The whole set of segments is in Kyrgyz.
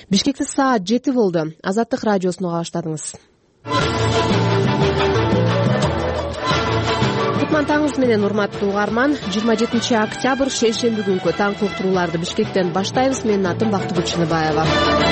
Бишкекте саат 7 болду. Азаттык радиосуну баштадыңыз. Кутман таңыңыз менен, урматтуу угарман. 27 октябрь шейшемби күнкү таңкы уктурууларды Бишкектен баштайбыз. Менин атым Бактыгүл Чыныбаева.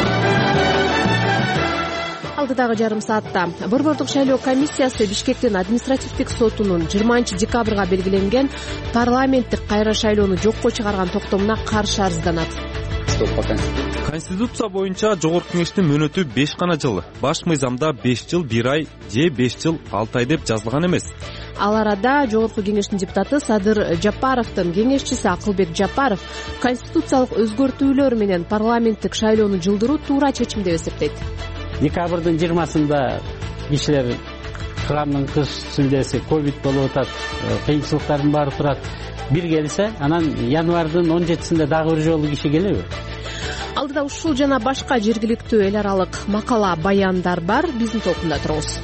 Алдыдагы жарым саатта Борбордук шайлоо комиссиясы Бишкектин административдик сотунун 20 декабрга белгиленген парламенттик кайра шайлоону жокко чыгарган токтомуна каршы арызданат. Конституция боюнча жогорку кеңештин мөөнөтү 5 гана жыл. Баш мыйзамда 5 жыл 1 ай же 5 жыл 6 ай деп жазылган эмес. Ал арада жогорку кеңештин депутаты Садыр Жапаровдун кеңешчиси Акылбек Жапаров конституциялык өзгөртүүлөр менен парламенттик шайлоону жылдыруу туура чечим деп эсептейт. Декабрдын 20-сында кишилер кырамдын кыш шилдеси ковид болуп атат, кыйынчылыктардын баары турат. Бир келсе, анан январдын 17-синде дагы бир жолу киши келеби? Алдыда ушул жана башка жергиликтүү эл аралык макала, баяндар бар. Биздин толкунда туруңуз.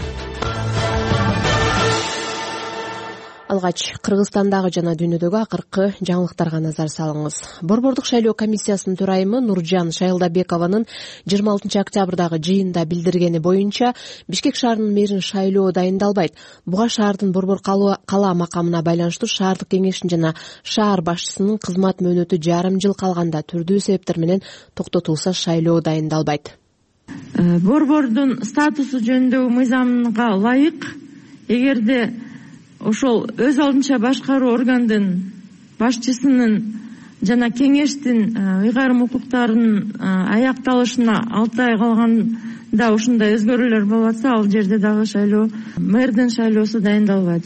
Алгач Кыргызстандагы жана дүйнөдөгү акыркы жаңылыктарга назар салыңыз. Борбордук шайлоо комиссиясынын төрайымы Нуржан Шайлдабекованын 26 октябрдагы жыйында билдиргени боюнча Бишкек шаарынын мэрин шайлоо дайындалбайт. Буга шаардын борбор кала макамына байланыштуу шаардык кеңештин жана шаар башчысынын кызмат мөөнөтү жарым жыл калганда түрдүү себептер менен токтотулса шайлоо дайындалбайт. Борбордун статусу жөнүндөгү мыйзамга ылайык, эгерде ошол өз алдынча башкаруу органдын башчысынын жана кеңештин ыйгарым укуктарынын аякталышына 6 ай калганда ушундай өзгөрүүлөр болуп атса, ал жерде дагы шайлоо, мэрдин шайлоосу дайындалбайт.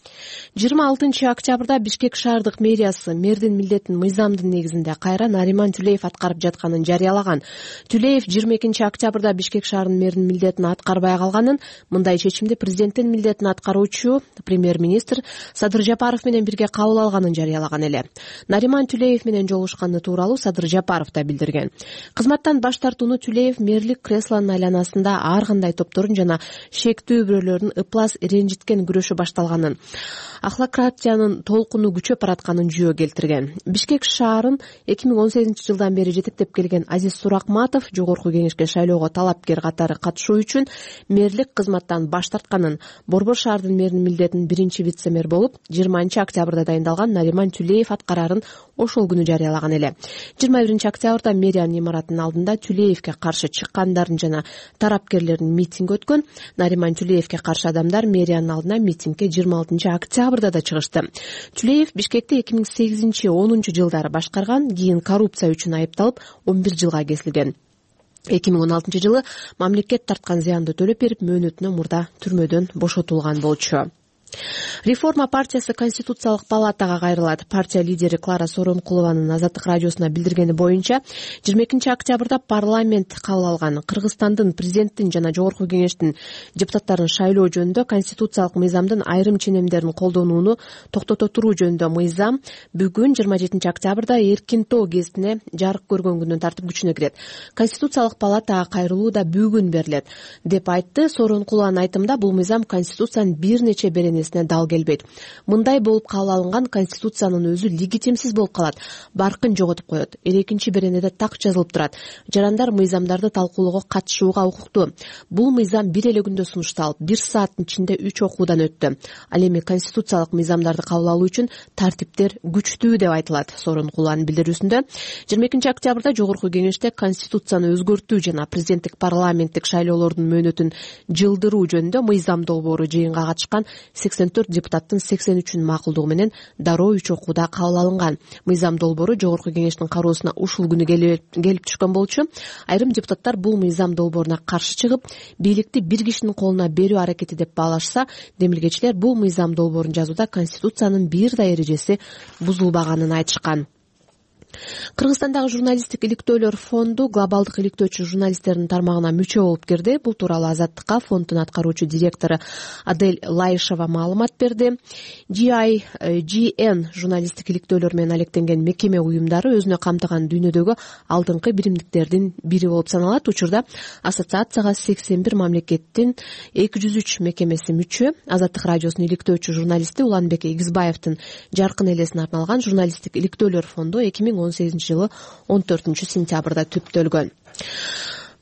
26 октябрда Бишкек шаардык мэриясы мэрдин милдетин мыйзамдын негизинде кайра Нариман Тюлеев аткарып жатканын жарыялаган. Тюлеев 22 октябрда Бишкек шаарынын мэрдин милдетин аткарбай калганын, мындай чечимди президенттин милдетин аткаруучу премьер-министр Садыр Жапаров менен бирге кабыл алганын жарыялаган эле. Нариман Тюлеев менен жолугушканы тууралуу Садыр Жапаров да билдирген. Кызматтан баш тартууну Тюлеев мэрлик креслонун айланасында ар кандай топтордун жана шектүү бирөөлөрдүн ыплас ренжиткен күрөшү башталганын, ахлократиянын толкуну күчөп баратканын жүйө келтирген. Бишкек шаарын 2018 жылдан бери жетектеп келген Азиз Суракматов жогорку кеңешке шайлоого талапкер катары катышуу үчүн мэрлик кызматтан баш тартканын, борбор шаардын мэринин милдетин биринчи вице-мэр болуп 20 октябрда дайындалган Нариман Тюлеев аткарарын ошол күнү жарыялаган эле. 21 октябрда мэриянын имаратынын алдында Тюлеевке каршы чыккандардын жана тарапкерлердин митинги өткөн. Нариман Тюлеевке каршы адамдар мэриянын алдына митингге 26 октябрда да чыгышты. Тюлеев Бишкекти 2008-10 жылдары башкарган, кийин коррупция үчүн айыпталып 11 жылга кесилген. 2016 жылы мамлекет тарткан зыянды төлөп берип, мөөнөтүнө мурда түрмөдөн бошотулган болчу. Реформа партиясы Конституциялык палатага кайрылат. Партия лидери Клара Соронкулованын Азаттык радиосуна билдиргени боюнча 22 октябрда парламент кабыл алган Кыргызстандын президенттин жана жогорку кеңештин депутаттарын шайлоо жөнүндө конституциялык мыйзамдын айрым ченемдерин колдонууну токтото туруу жөнүндө мыйзам бүгүн 27 октябрда Эркин Тоо гезитине жарык көргөн күндөн тартып күчүнө кирет. Конституциялык палатага кайрылуу да бүгүн берилет деп айтты. Соронкулованын айтымында бул мыйзам конституциянын бир нече беренесине дал келбейт. Мындай болуп кабыл алынган конституциянын өзү легитимсиз болуп калат, баркын жоготуп коет. Экинчи беренеде так жазылып турат: жарандар мыйзамдарды талкуулоого катышууга укуктуу. Бул мыйзам бир эле күндө сунушталып, 1 сааттын ичинде 3 окуудан өттү. Ал эми конституциялык мыйзамдарды кабыл алуу үчүн тартиптер күчтүү деп айтылат. Соронкулованын билдирүүсүндө 22 октябрда жогорку кеңеште конституцияны өзгөртүү жана президенттик парламенттик шайлоолордун мөөнөтүн жылдыруу жөнүндө мыйзам долбоору жыйынга катышкан 84 депутаттын 83-ün макулдугу менен дароо 3 окууда кабыл алынган. Мыйзам долбоору жогорку кеңештин кароосуна ушул күнү келип түшкөн болчу. Айрым депутаттар бул мыйзам долбооруна каршы чыгып, бийликти бир кишинин колуна берүү аракети деп баалашса, демилгечилер бул мыйзам долбоорун жазууда конституциянын бир да эрежеси бузулбаганын айтышкан. Кыргызстандагы журналисттик иликтөөлөр фонду глобалдык иликтөөчү журналисттердин тармагына мүчө болуп кирди. Бул тууралуу Азаттыкка фонддун аткаруучу директору Адель Лайшева маалымат берди. GIGN журналисттик иликтөөлөр менен алектенген мекеме уюмдары өзүнө камтыган дүйнөдөгү алдыңкы биримдиктердин бири болуп саналат. Учурда ассоциацияга 81 мамлекеттин 203 мекемеси мүчө. Азаттык радиосунун иликтөөчү журналисти Уланбек Эгизбаевдин жаркын элесине арналган журналисттик иликтөөлөр фонду 2018 жылы 14 сентябрда түптөлгөн.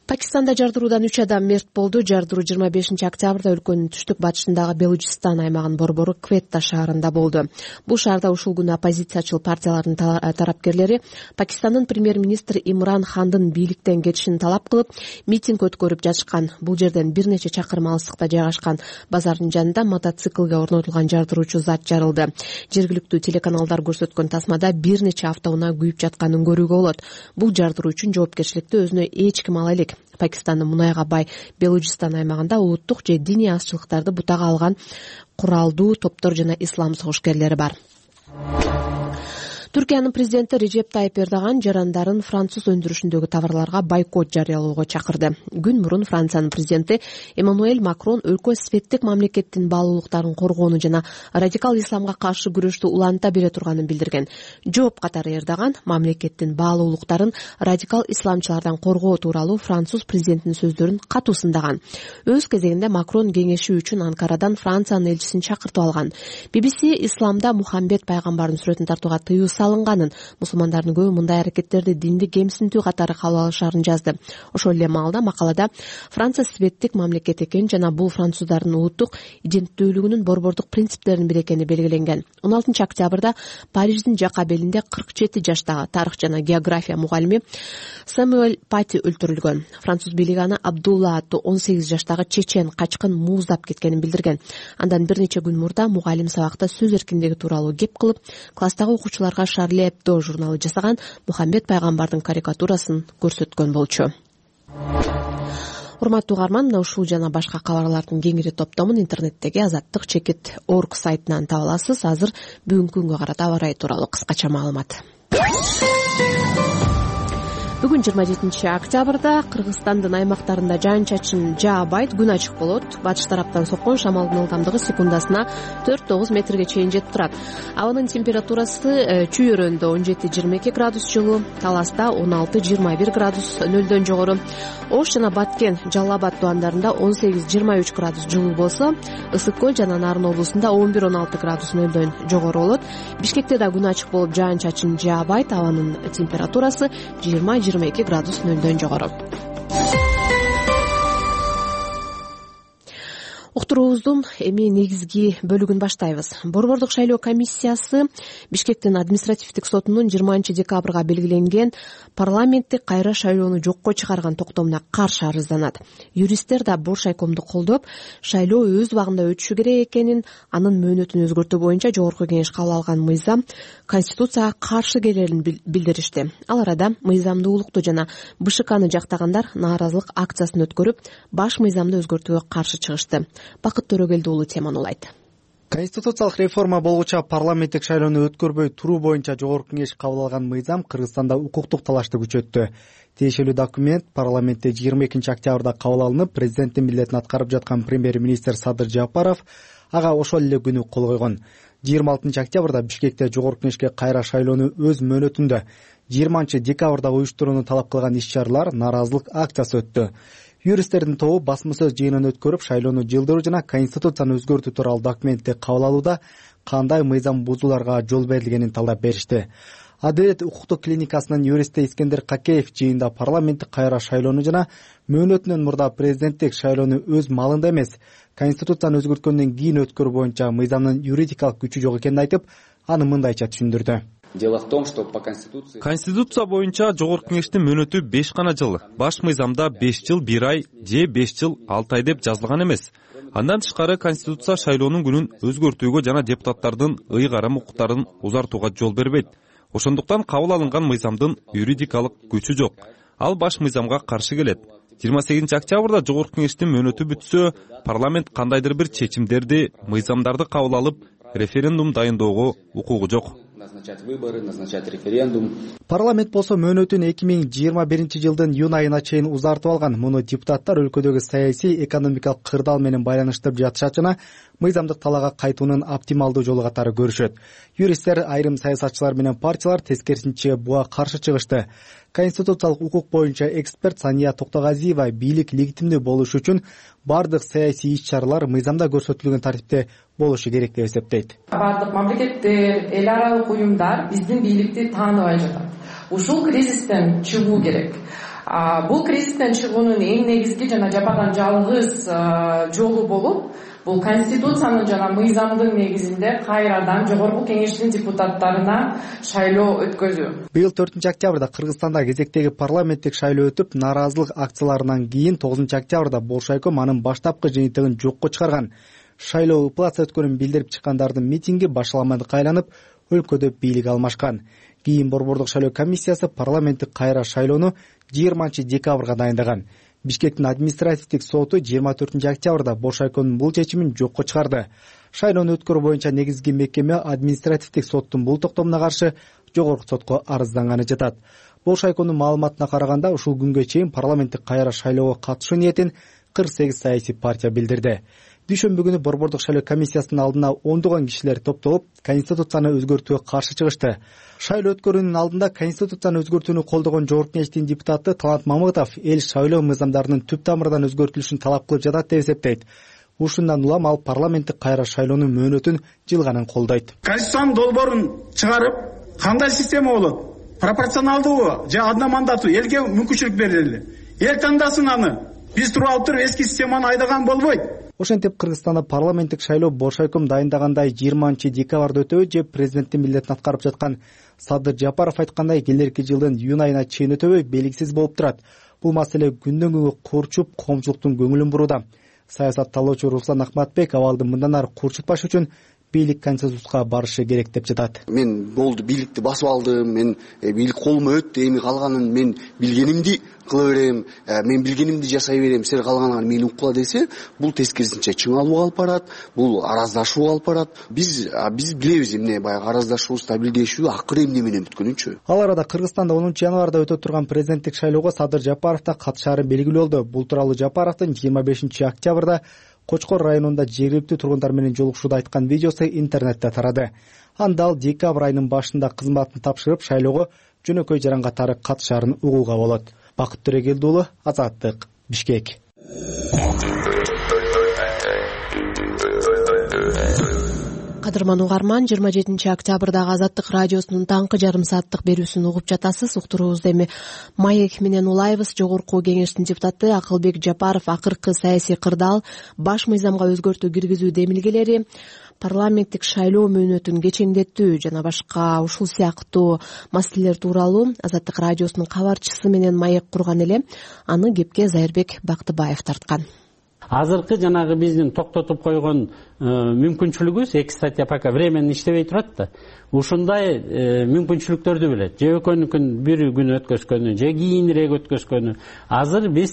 Пакистанда жардыруудан 3 адам мерт болду. Жардыруу 25 октябрда өлкөнүн түштүк батышындагы Белужистан аймагынын борбору Кветта шаарында болду. Бул шаарда ушул күнү оппозициячыл партиялардын тарапкерлери Пакистандын премьер-министри Имран Хандын бийликтен кетишин талап кылып, митинг өткөрүп жатышкан. Бул жерден бир нече чакырым алыстыкта жайгашкан базардын жанында мотоциклге орнотулган жардыруучу зат жарылды. Жергиликтүү телеканалдар көрсөткөн тасмада бир нече автоунаа күйүп жатканын көрүүгө болот. Бул жардыруу үчүн жоопкерчиликти өзүнө эч ким ала элек. Пакистандын мунайга бай Белужистан аймагында улуттук же диний азчылыктарды бутага алган куралдуу топтор жана ислам согушкерлери бар. Түркиянын президенти Режеп Тайип Эрдоган жарандарын француз өндүрүшүндөгү товарларга бойкот жарыялоого чакырды. Күн мурун Франциянын президенти Эммануэль Макрон өлкө светтик мамлекеттин баалуулуктарын коргоону жана радикал исламга каршы күрөштү уланта бере турганын билдирген. Жооп катары Эрдоган мамлекеттин баалуулуктарын радикал исламчылардан коргоо тууралуу француз президентинин сөздөрүн катуу сындаган. Өз кезегинде Макрон кеңешүү үчүн Анкарадан Франциянын элчисин чакыртып алган. BBC исламда Мухаммед пайгамбардын сүрөтүн тартууга тыюу салынганын, мусулмандардын көбү мындай аракеттерди динди кемсинтүү катары кабыл алышарын жазды. Ошол эле маалда макалада Франция светтик мамлекет экени жана бул француздардын улуттук иденттүүлүгүнүн борбордук принциптеринин бири экени белгиленген. 16 октябрда Париждин Жакабелинде 47 жаштагы тарых жана география мугалими Самуэль Пати өлтүрүлгөн. Француз бийлиги аны Абдулла аттуу 18 жаштагы чечен качкын мууздап кеткенин билдирген. Андан бир нече күн мурда мугалим сабакта сөз эркиндиги тууралуу кеп кылып, класстагы окуучуларга Шарли Эбдо журналы жасаган Мухаммед пайгамбардын карикатурасын көрсөткөн болчу. Урматтуу угарман, мына ушул жана башка кабарлардын кеңири топтомун интернеттеги azattik.org сайтынан таба аласыз. Азыр бүгүнкү күнгө карата аба ырайы тууралуу кыскача маалымат. Бүгүн 27 октябрда Кыргызстандын аймактарында жаан-чачын жаабайт, күн ачык болот. Батыш тараптан соккон шамалдын ылдамдыгы секундасына 4-9 метрге чейин жетип турат. Абанын температурасы Чүйөрөндө 17-22 градус жылуу, Таласта 16-21 градус нөлдөн жогору, Ош жана Баткен, Жалал Абад тубандарында 18-23 градус жылуу болсо, Ысык көл жана Нарын облусунда 11-16 градус нөлдөн жогору болот. Бишкекте да күн ачык болуп жаан-чачын жаабайт, абанын температурасы 20-22 градус нөлдөн жогору. Уктуруубуздун эми негизги бөлүгүн баштайбыз. Борбордук шайлоо комиссиясы Бишкектин административдик сотунун 20 декабрга белгиленген парламенттик кайра шайлоону жокко чыгарган токтомуна каршы арызданат. Юристтер да Бош айкомду колдоп, шайлоо өз убагында өтүшү керек экенин, анын мөөнөтүн өзгөртүү боюнча жогорку кеңеш кабыл алган мыйзам конституцияга каршы келерин билдиришти. Ал арада мыйзамдуулукту жана БШКны жактагандар нааразылык акциясын өткөрүп, баш мыйзамды өзгөртүүгө каршы чыгышты. Бакыт Төрөгелди уулу теманы улайт. Конституциялык реформа болгуча парламенттик шайлоону өткөрбөй туруу боюнча жогорку кеңеш кабыл алган мыйзам Кыргызстанда укуктук талашты күчөттү. Тиешелүү документ парламентте 22 октябрда кабыл алынып, президенттин милдетин аткарып жаткан премьер-министр Садыр Жапаров ага ошол эле күнү кол койгон. 26 октябрда Бишкекте жогорку кеңешке кайра шайлоону өз мөөнөтүндө 20 декабрда уюштурууну талап кылган иш-чаралар нааразылык акциясы өттү. Юристтердин тобу басма сөз жыйынын өткөрүп, шайлоону жылдыруу жана конституцияны өзгөртүү тууралуу документти кабыл алууда кандай мыйзам бузууларга жол берилгенин талдап беришти. Адилет укуктук клиникасынын юристи Искендер Какеев жыйында парламенттик кайра шайлоону жана мөөнөтүнөн мурда президенттик шайлоону өз малында эмес, конституцияны өзгөрткөндөн кийин өткөрүү боюнча мыйзамдын юридикалык күчү жок экенин айтып, аны мындайча түшүндүрдү. Дело в том, что по Конституции... Конституция боюнча жогорку кеңештин мөөнөтү 5 гана жыл. Баш мыйзамда 5 жыл 1 ай же 5 жыл 6 ай деп жазылган эмес. Андан тышкары Конституция шайлоонун күнүн өзгөртүүгө жана депутаттардын ыйгарым укуктарын узартууга жол бербейт. Ошондуктан кабыл алынган мыйзамдын юридикалык күчү жок. Ал баш мыйзамга каршы келет. 28 октябрда жогорку кеңештин мөөнөтү бүтсө, парламент кандайдыр бир чечимдерди, мыйзамдарды кабыл алып, референдум дайындоого укугу жок. Назначать выборы, назначать референдум. Парламент болсо мөөнөтүн 2021 жылдын июнь айына чейин узартып алган. Муну депутаттар өлкөдөгү саясий, экономикалык кырдаал менен байланыштырып жатышат жана мыйзамдык талаага кайтуунун оптималдуу жолу катары көрүшөт. Юристтер, айрым саясатчылар менен партиялар тескерисинче буга каршы чыгышты. Конституциялык укук боюнча эксперт Сания Токтогазиева бийлик легитимдүү болуш үчүн бардык саясий иш-чаралар мыйзамда көрсөтүлгөн тартипте болушу керек деп эсептейт. Бардык мамлекеттер, эл аралык уюмдар биздин бийликти тааныбай жатат. Ушул кризистен чыгуу керек. Бул кризистен чыгуунун эң негизги жана жападан жалгыз жолу болуп, бул конституциянын жана мыйзамдын негизинде кайрадан жогорку кеңештин депутаттарына шайлоо өткөзүү. Быйыл 4-октябрда Кыргызстанда кезектеги парламенттик шайлоо өтүп, нааразылык акцияларынан кийин 9-октябрда Болшайком анын баштапкы жыйынтыгын жокко чыгарган. Шайлоо ыпласа өткөнүн билдирип чыккандардын митинги башаламадыкка айланып, өлкөдө бийлик алмашкан. Кийин Борбордук шайлоо комиссиясы парламенттик кайра шайлоону 20-декабрга дайындаган. Бишкектин административдик соту 24-октябрда Болшайкомдун бул чечимин жокко чыгарды. Шайлоону өткөрүү боюнча негизги мекеме административдик соттун бул токтомуна каршы жогорку сотко арызданганы жатат. Болшайкомдун маалыматына караганда, ушул күнгө чейин парламенттик кайра шайлоого катышуу ниетин 48 саясий партия билдирди. Дүйшөмбү күнү Борбордук шайлоо комиссиясынын алдына ондогон кишилер топтолуп, конституцияны өзгөртүүгө каршы чыгышты. Шайлоо өткөрүүнүн алдында конституцияны өзгөртүүнү колдогон Жогорку кеңештин депутаты Талант Мамытов эл шайлоо мыйзамдарынын түп тамырынан өзгөртүлүшүн талап кылып жатат деп эсептейт. Ушундан улам ал парламенттик кайра шайлоонун мөөнөтүн жылганын колдойт. Конституциянын долбоорун чыгарып, кандай система болот? Пропорционалдуу же одномандаттуу элге мүмкүнчүлүк берели. Эл тандасын аны. Биз туруп алып туруп эски системаны айдаган болбойт. Ошентип Кыргызстанда парламенттик шайлоо Болшайком дайындагандай 20-декабрда өтөбү же президенттин милдетин аткарып жаткан Садыр Жапаров айткандай келерки жылдын июнь айына чейин өтөбү белгисиз болуп турат. Бул маселе күндөн күнгө курчуп, коомчулуктун көңүлүн бурууда. Саясатталуучу Руслан Акматбек абалды мындан ары курчутпаш үчүн бийлик консенсуска барышы керек деп жатат. Мен болду, бийликти басып алдым, мен бийлик колума өттү, эми калганын мен билгенимди кыла берем, мен билгенимди жасай берем, силер калганыңар мени уккула десе, бул тескерисинче чыңалууга алып барат, бул араздашууга алып барат. Биз билебиз эмне баягы араздашуу, стабилдешүү акыры эмне менен бүткөнүнчү. Ал арада Кыргызстанда 10-январда өтө турган президенттик шайлоого Садыр Жапаров да катышаары белгилүү болду. Бул тууралуу Жапаровдун 25-октябрда Кочкор районунда жергиликтүү тургундар менен жолугушууда айткан видеосу интернетте тарады. Анда ал декабрь айынын башында кызматын тапшырып, шайлоого жөнөкөй жаран катары катышаарын угууга болот. Бакыт Төрегелди уулу, Азаттык, Бишкек. Кадырман угарман, 27-октябрдагы Азаттык радиосунун таңкы жарым сааттык берүүсүн угуп жатасыз. Уктуруубузда эми Маек менен улайбыз. Жогорку кеңештин депутаты Акылбек Жапаров акыркы саясий кырдаал, баш мыйзамга өзгөртүү киргизүү демилгелери, парламенттик шайлоо мөөнөтүн кечеңдетүү жана башка ушул сыяктуу маселелер тууралуу Азаттык радиосунун кабарчысы менен маек курган эле. Аны кепке Зайырбек Бактыбаев тарткан. Азыркы жанагы биздин токтотуп койгон мүмкүнчүлүгүбүз, эки статья пока временно иштебей турат да. Ушундай мүмкүнчүлүктөрдү билет. Же экөөнүкүн бир күн өткөзгөнү, же кийинирээк өткөзгөнү. Азыр биз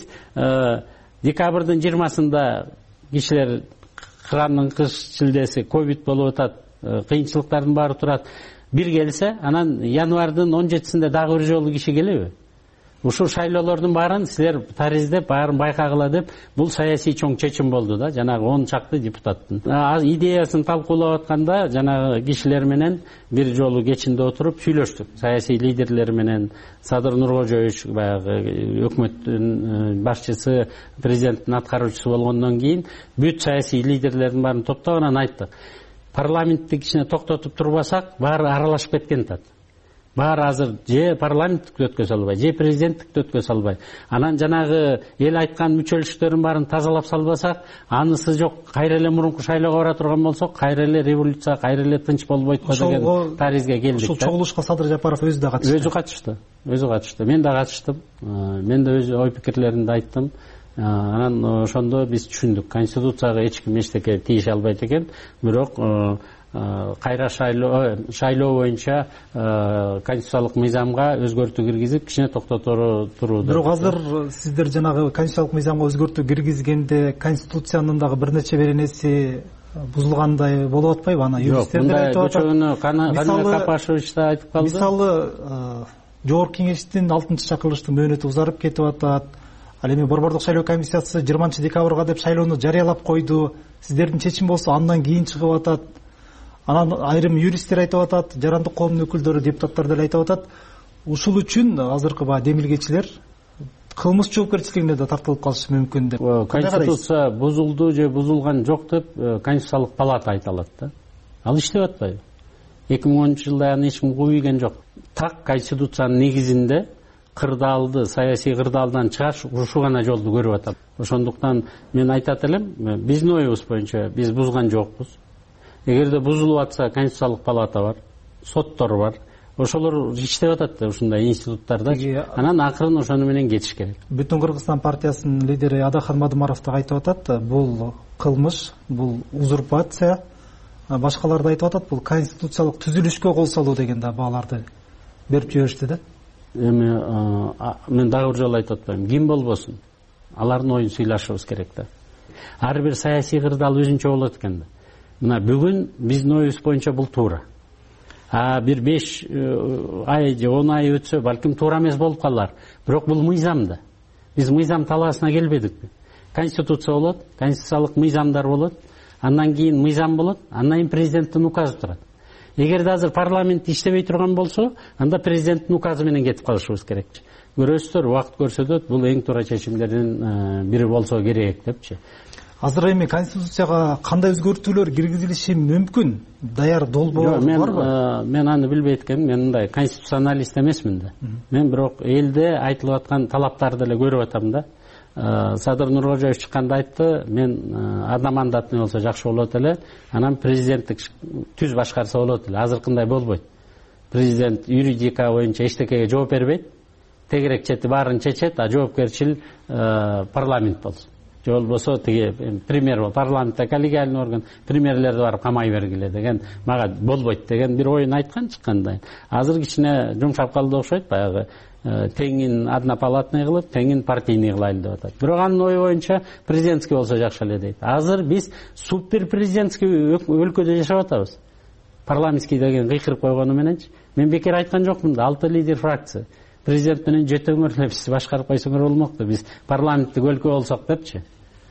декабрдын 20-сында кишилер кыранын кыш шилдеси ковид болуп атат, кыйынчылыктардын баары турат. Бир келсе, анан январдын 17-синде дагы бир жолу киши келеби? Ушул шайлоолордун баарын силер тариздеп, баарын байкагыла деп, бул саясий чоң чечим болду да, жанагы 10 чакты депутаттын. Идеясын талкуулап атканда, жанагы кишилер менен бир жолу кечинде отуруп сүйлөштүк. Саясий лидерлер менен, Садыр Нуркожоевич баягы өкмөттүн башчысы, президенттин аткаруучусу болгондон кийин бүт саясий лидерлердин баарын топтоп анан айттык. Парламенттик ичине токтотуп турбасак, баары аралашып кеткен тат. Баары азыр же парламенттикти өткөзө албай, же президенттикти өткөзө албай. Анан жанагы эл айткан мүчөлүштөрдүн баарын тазалап салбасак, анысы жок, кайра эле мурунку шайлоого бара турган болсок, кайра эле революция, кайра эле тынч болбойт деген таризге келдик. Ушул чогулушка Садыр Жапаров өзү да катышты. Өзү катышты. Мен да катыштым. Мен да өз ой пикирлеримди айттым. Анан ошондо биз түшүндүк, конституцияга эч ким эчтеке тийише албайт экен, бирок кайра шайлоо боюнча конституциялык мыйзамга өзгөртүү киргизип, кичине токтотуу турууду. Бирок азыр сиздер жанагы конституциялык мыйзамга өзгөртүү киргизгенде конституциянын дагы бир нече беренеси бузулгандай болуп атпайбы? Аны юристтер айтып атат. Каныбек Капашевич да айтып калды. Мисалы, Жогорку кеңештин 6-чакырылыштын мөөнөтү узарып кетип атат. Ал эми Борбордук шайлоо комиссиясы 20-декабрга деп шайлоону жарыялап койду. Сиздердин чечим болсо андан кийин чыгып атат. Анан айрым юристтер айтып атат, жарандык коомдун өкүлдөрү, депутаттар деле айтып атат. Ушул үчүн азыркы демилгечилер кылмыш жоопкерчилигине да тартылып калышы мүмкүн деп. Конституция бузулду же бузулган жок деп Конституциялык палата айта алат да. Ал иштеп атпайбы? 2010-жылда аны эч ким көбөйгөн жок. Так Конституциянын негизинде кырдаалды, саясий кырдаалдан чыгаш ушу гана жолду көрүп атат. Ошондуктан мен айтат элем, биздин оюбуз боюнча биз бузган жокпуз. Эгерде бузулуп атса, Конституциялык палата бар, соттор бар. Ошолор иштеп атат да ушундай институттарда. Анан акырын ошону менен кетиш керек. Бүтүн Кыргызстан партиясынын лидери Адахан Мадымаров да айтып атат, бул кылмыш, бул узурпация. Башкалар да айтып атат, бул конституциялык түзүлүшкө кол салуу деген да бааларды берип жиберишти да. Мен дагы бир жолу айтып атпаймынбы, ким болбосун алардын оюн сыйлашыбыз керек да. Ар бир саясий кырдаал өзүнчө болот экен да. Мына бүгүн биздин оюбуз боюнча бул туура. Бир 5 ай же 10 ай өтсө балким туура эмес болуп калар. Бирок бул мыйзам да. Биз мыйзам талаасына келбедикпи? Конституция болот, конституциялык мыйзамдар болот, андан кийин мыйзам болот, андан кийин президенттин указы турат. Эгерде азыр парламент иштебей турган болсо, анда президенттин указы менен кетип калышыбыз керек. Көрөсүздөр, убакыт көрсөтөт, бул эң туура чечимдердин бири болсо керек депчи. Азыр эми конституцияга кандай өзгөртүүлөр киргизилиши мүмкүн? Даяр долбоор барбы? Мен аны билбейт экенмин. Мен мындай конституционалист эмесмин да. Мен бирок элде айтылып аткан талаптарды эле көрүп атам да. Садыр Нуркожоев чыкканда айтты, мен одномандатный болсо жакшы болот эле, анан президенттик түз башкарса болот эле. Азыркындай болбойт. Президент юридика боюнча эчтекеге жооп бербейт, тегерек чети баарын чечет, а жоопкерчил парламент болсун. Же болбосо тиги премьер парламентте коллегиальный орган премьерлерди барып камай бергиле деген мага болбойт деген бир оюн айткан чыкканда. Азыр кичине жумшап калды окшойт, баягы теңин однопалатный кылып, теңин партийный кылайлы деп атат. Бирок анын ою боюнча президентский болсо жакшы эле дейт. Азыр биз супер президентский өлкөдө жашап атабыз. Парламентский деген кыйкырып койгону мененчи. Мен бекер айткан жокмун да, 6 лидер фракция. Президент менен жөтөңөр эле биз башкарып койсоңор болмокту. Биз парламенттик өлкө болсок депчи.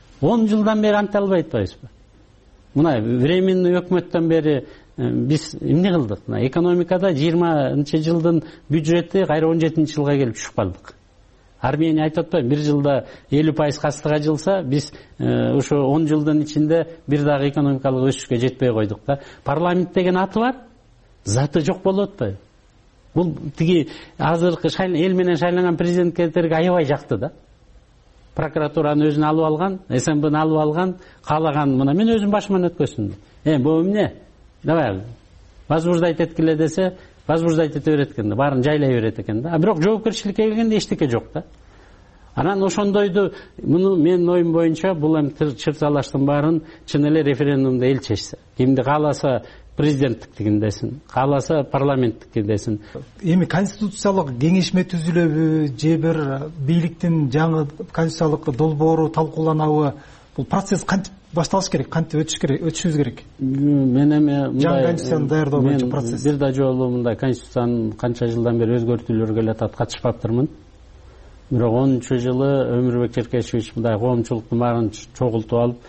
10 жылдан бери анта албай атпайбызбы? Мына временный өкмөттөн бери биз эмне кылдык? Экономикада 20 жылдын бюджети кайра 17 жылга келип түшүп калдык. Армения айтып атпайбы, бир жылда 50% кастыга жылса, биз ошо 10 жылдын ичинде бир дагы экономикалык өсүшкө жетпей койдук да. Парламент деген аты бар, заты жок болуп атпайбы? Бул тиги азыркы эл менен шайланган президенттерге аябай жакты да. Прокуратураны өзүнө алып алган, СМБны алып алган, каалаган мына мен өзүм башыман өткөзсүм. Бул эмне? Давай, возбуждать эткиле десе, возбуждать эте берет экен да, баарын жайлай берет экен да. Бирок жоопкерчиликке келгенде эчтеке жок да. Анан ошондойду муну менин оюм боюнча бул эми чырчалаштын баарын чын эле референдумда эл чечсе. Кимди кааласа президенттиктигин десин, кааласа парламенттикин десин. Эми конституциялык кеңешме түзүлөбү же бир бийликтин жаңы конституциялык долбоору талкууланабы? Бул процесс кантип башталыш керек, кантип өтүшүбүз керек? Мен эми жаңы конституцияны даярдоо боюнча процесс. Бир да жолу мындай конституциянын канча жылдан бери өзгөртүүлөргө келе атат, катышпаптырмын. Бирок 10-жылы Өмүрбек Черкешевич мындай коомчулуктун баарын чогултуп алып,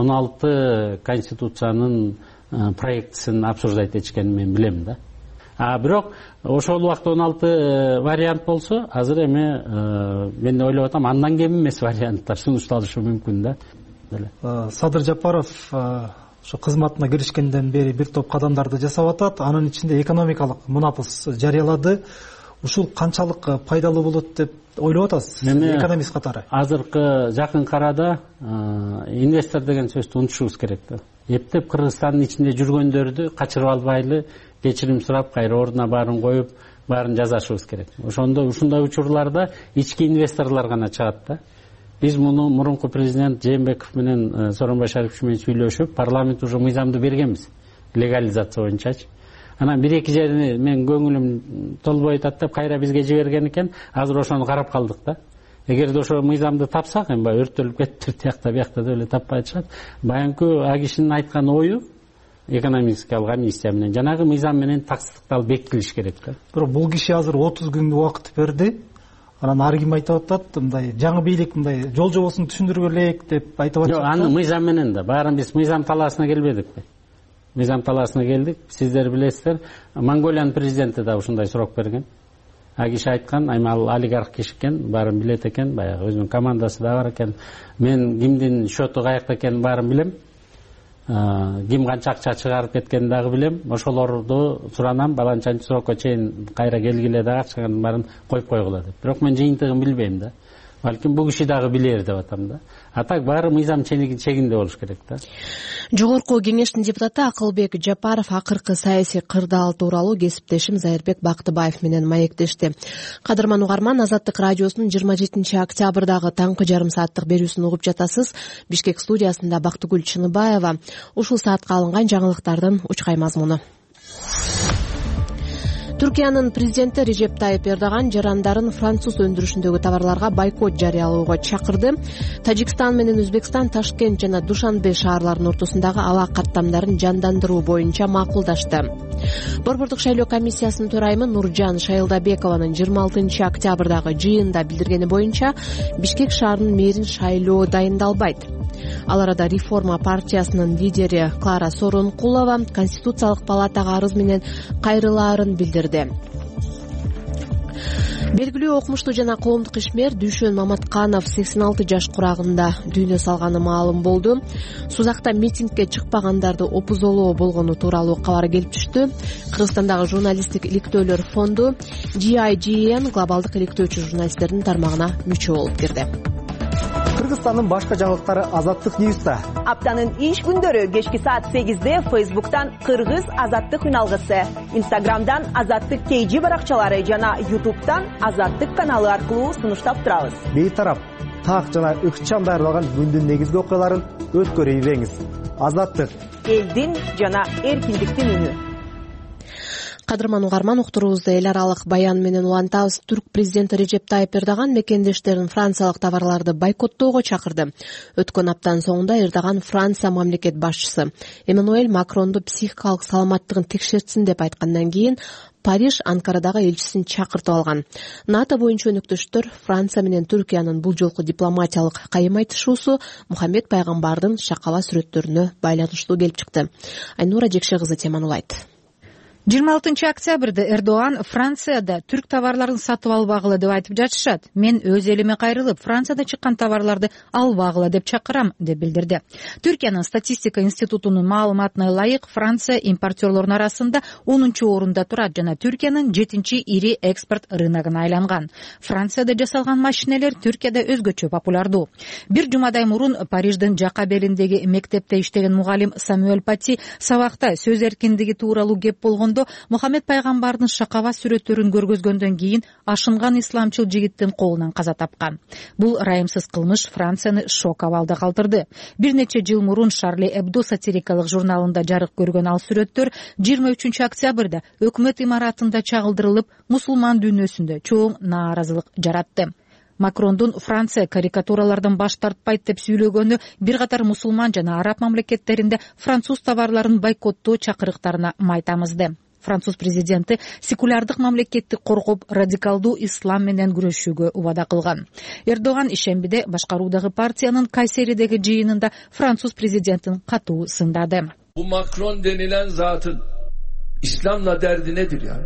16 конституциянын проектисин обсуждать этишкенин мен билем да. Бирок ошол убакта 16 вариант болсо, азыр эми мен ойлоп атам, андан кем эмес варианттар сунушталышы мүмкүн да. Садыр Жапаров ошо кызматына киришкенден бери бир топ кадамдарды жасап атат. Анын ичинде экономикалык мунапыс жарыялады. Ушул канчалык пайдалуу болот деп ойлоп атасыз, экономист катары? Азыркы жакын карада инвестор деген сөздү унутушубуз керек да. Эптеп Кыргызстандын ичинде жүргөндөрдү качырып албайлы, кечирим сурап, кайра ордуна баарын коюп, баарын жазашыбыз керек. Ошондо ушундай учурларда ички инвесторлор гана чыгат да. Биз муну мурунку президент Жээнбеков менен Сооронбай Шарипович менен сүйлөшүп, парламент уже мыйзамды бергенбиз, легализация боюнчачы. Анан 1-2 жерини мен көңүлүм толбой атат деп кайра бизге жиберген экен, азыр ошону карап калдык да. Эгерде ошо мыйзамды тапсак, эми өрттөлүп кеттир, биякта да эле таппай атышат. Баянкы кишинин айткан ою экономический амнистия менен жанагы мыйзам менен таксатталып бекитилиш керек да. Бирок бул киши азыр 30 күн убакыт берди. Анан ар ким айтып атат, мындай жаңы бийлик мындай жол жобосун түшүндүргө элек деп айтып атат. Жок, аны мыйзам менен да. Баарын биз мыйзам талаасына келбедикпи? Мыйзам талаасына келдик. Сиздер билесиздер, Монголиянын президенти да ушундай сурок берген. Киши айткан, ал олигарх киши экен, баарын билет экен, баягы өзүнүн командасы да бар экен. Мен кимдин счету каякта экенин баарын билем. ким канча акча чыгарып кеткенин дагы билем. Ошолорду суранам, баланчанчы срокко чейин кайра келгиле дагы акчанын баарын коюп койгула деп. Бирок мен жыйынтыгын билбейм да. Балким бул киши дагы билер деп атам да. А так баары мыйзам чегинде болуш керек да. Жогорку кеңештин депутаты Акылбек Жапаров акыркы саясий кырдаал тууралуу кесиптешим Зайырбек Бактыбаев менен маектешти. Кадырман угарман, Азаттык радиосунун 27 октябрдагы таңкы жарым сааттык берүүсүн угуп жатасыз. Бишкек студиясында Бактыгүл Чыныбаева. Ушул саатка алынган жаңылыктардын учкай мазмуну. Түркиянын президенти Режеп Тайып Эрдоган жарандарын француз өндүрүшүндөгү товарларга бойкот жарыялоого чакырды. Тажикстан менен Өзбекстан Ташкент жана Душанбе шаарларынын ортосундагы аба каттамдарын жандандыруу боюнча макулдашты. Борбордук шайлоо комиссиясынын төрайымы Нуржан Шайылдабекованын 26 октябрдагы жыйында билдиргени боюнча Бишкек шаарынын мэрин шайлоо дайындалбайт. Ал арада Реформа партиясынын лидери Клара Сооронкулова Конституциялык палатага арыз менен кайрылаарын билдирди. Белгилүү окумуштуу жана коомдук ишмер Дүйшөн Маматканов 86 жаш курагында дүйнө салганы маалым болду. Сузакта митингге чыкпагандарды опузолоо болгону тууралуу кабар келип түштү. Кыргызстандагы журналисттик иликтөөлөр фонду GIGN глобалдык иликтөөчү журналисттердин тармагына мүчө болуп кирди. Кыргызстандын башка жаңылыктары Азаттык Ньюста. Аптанын иш күндөрү кечки саат 8-де Facebook'tan Кыргыз Азаттык үналгысы, Instagram'dan Азаттык KG баракчалары жана YouTube'дан Азаттык каналы аркылуу сунуштап турабыз. Бейтарап, так жана ыкчам даярдалган күндүн негизги окуяларын өткөрүп ийбеңиз. Азаттык элдин жана эркиндиктин үнү. Кадырман угарман, уктуруубузду эл аралык баян менен улантабыз. Түрк президенти Режеп Тайып Эрдоган мекендештерин франциялык товарларды бойкоттоого чакырды. Өткөн аптанын соңунда Эрдоган Франция мамлекет башчысы Эммануэль Макронду психикалык саламаттыгын текшертсин деп айткандан кийин Париж Анкарадагы элчисин чакыртып алган. НАТО боюнча өнөктөштөр Франция менен Түркиянын бул жолку дипломатиялык кайым айтышуусу Мухаммед пайгамбардын шакала сүрөттөрүнө байланыштуу келип чыкты. Айнура Жекше кызы теманы улайт. 26 октябрда Эрдоган Францияда түрк товарларын сатып албагыла деп айтып жатышат. Мен өз элиме кайрылып, Францияда чыккан товарларды албагыла деп чакырам деп билдирди. Түркиянын статистика институтунун маалыматына ылайык, Франция импортерлордун арасында 10-орунда турат жана Түркиянын 7-ири экспорт рыногуна айланган. Францияда жасалган машинелер Түркияда өзгөчө популярдуу. Бир жумадай мурун Париждин жака белиндеги мектепте иштеген мугалим Самуэль Пати сабакта сөз эркиндиги тууралуу кеп болгон Мухаммед пайгамбардын шакава сүрөттөрүн көргөзгөндөн кийин ашынган исламчыл жигиттин колунан каза тапкан. Бул ырайымсыз кылмыш Францияны шок абалда калтырды. Бир нече жыл мурун Шарли Эбдо сатирикалык журналында жарык көргөн ал сүрөттөр 23 октябрда өкмөт имаратында чагылдырылып, мусулман дүйнөсүндө чоң нааразылык жаратты. Макрондун Франция карикатуралардан баш тартпайт деп сүйлөгөнү бир катар мусулман жана араб мамлекеттеринде француз товарларын бойкоттоо чакырыктарына майтамызды. Француз президенти секулярдык мамлекетти коргоп, радикалдуу ислам менен күрөшүүгө убада кылган. Эрдоган ишембиде башкаруудагы партиянын Кайсеридеги жыйынында француз президентин катуу сындады. Bu Macron denilen zatın İslam'la derdi nedir ya?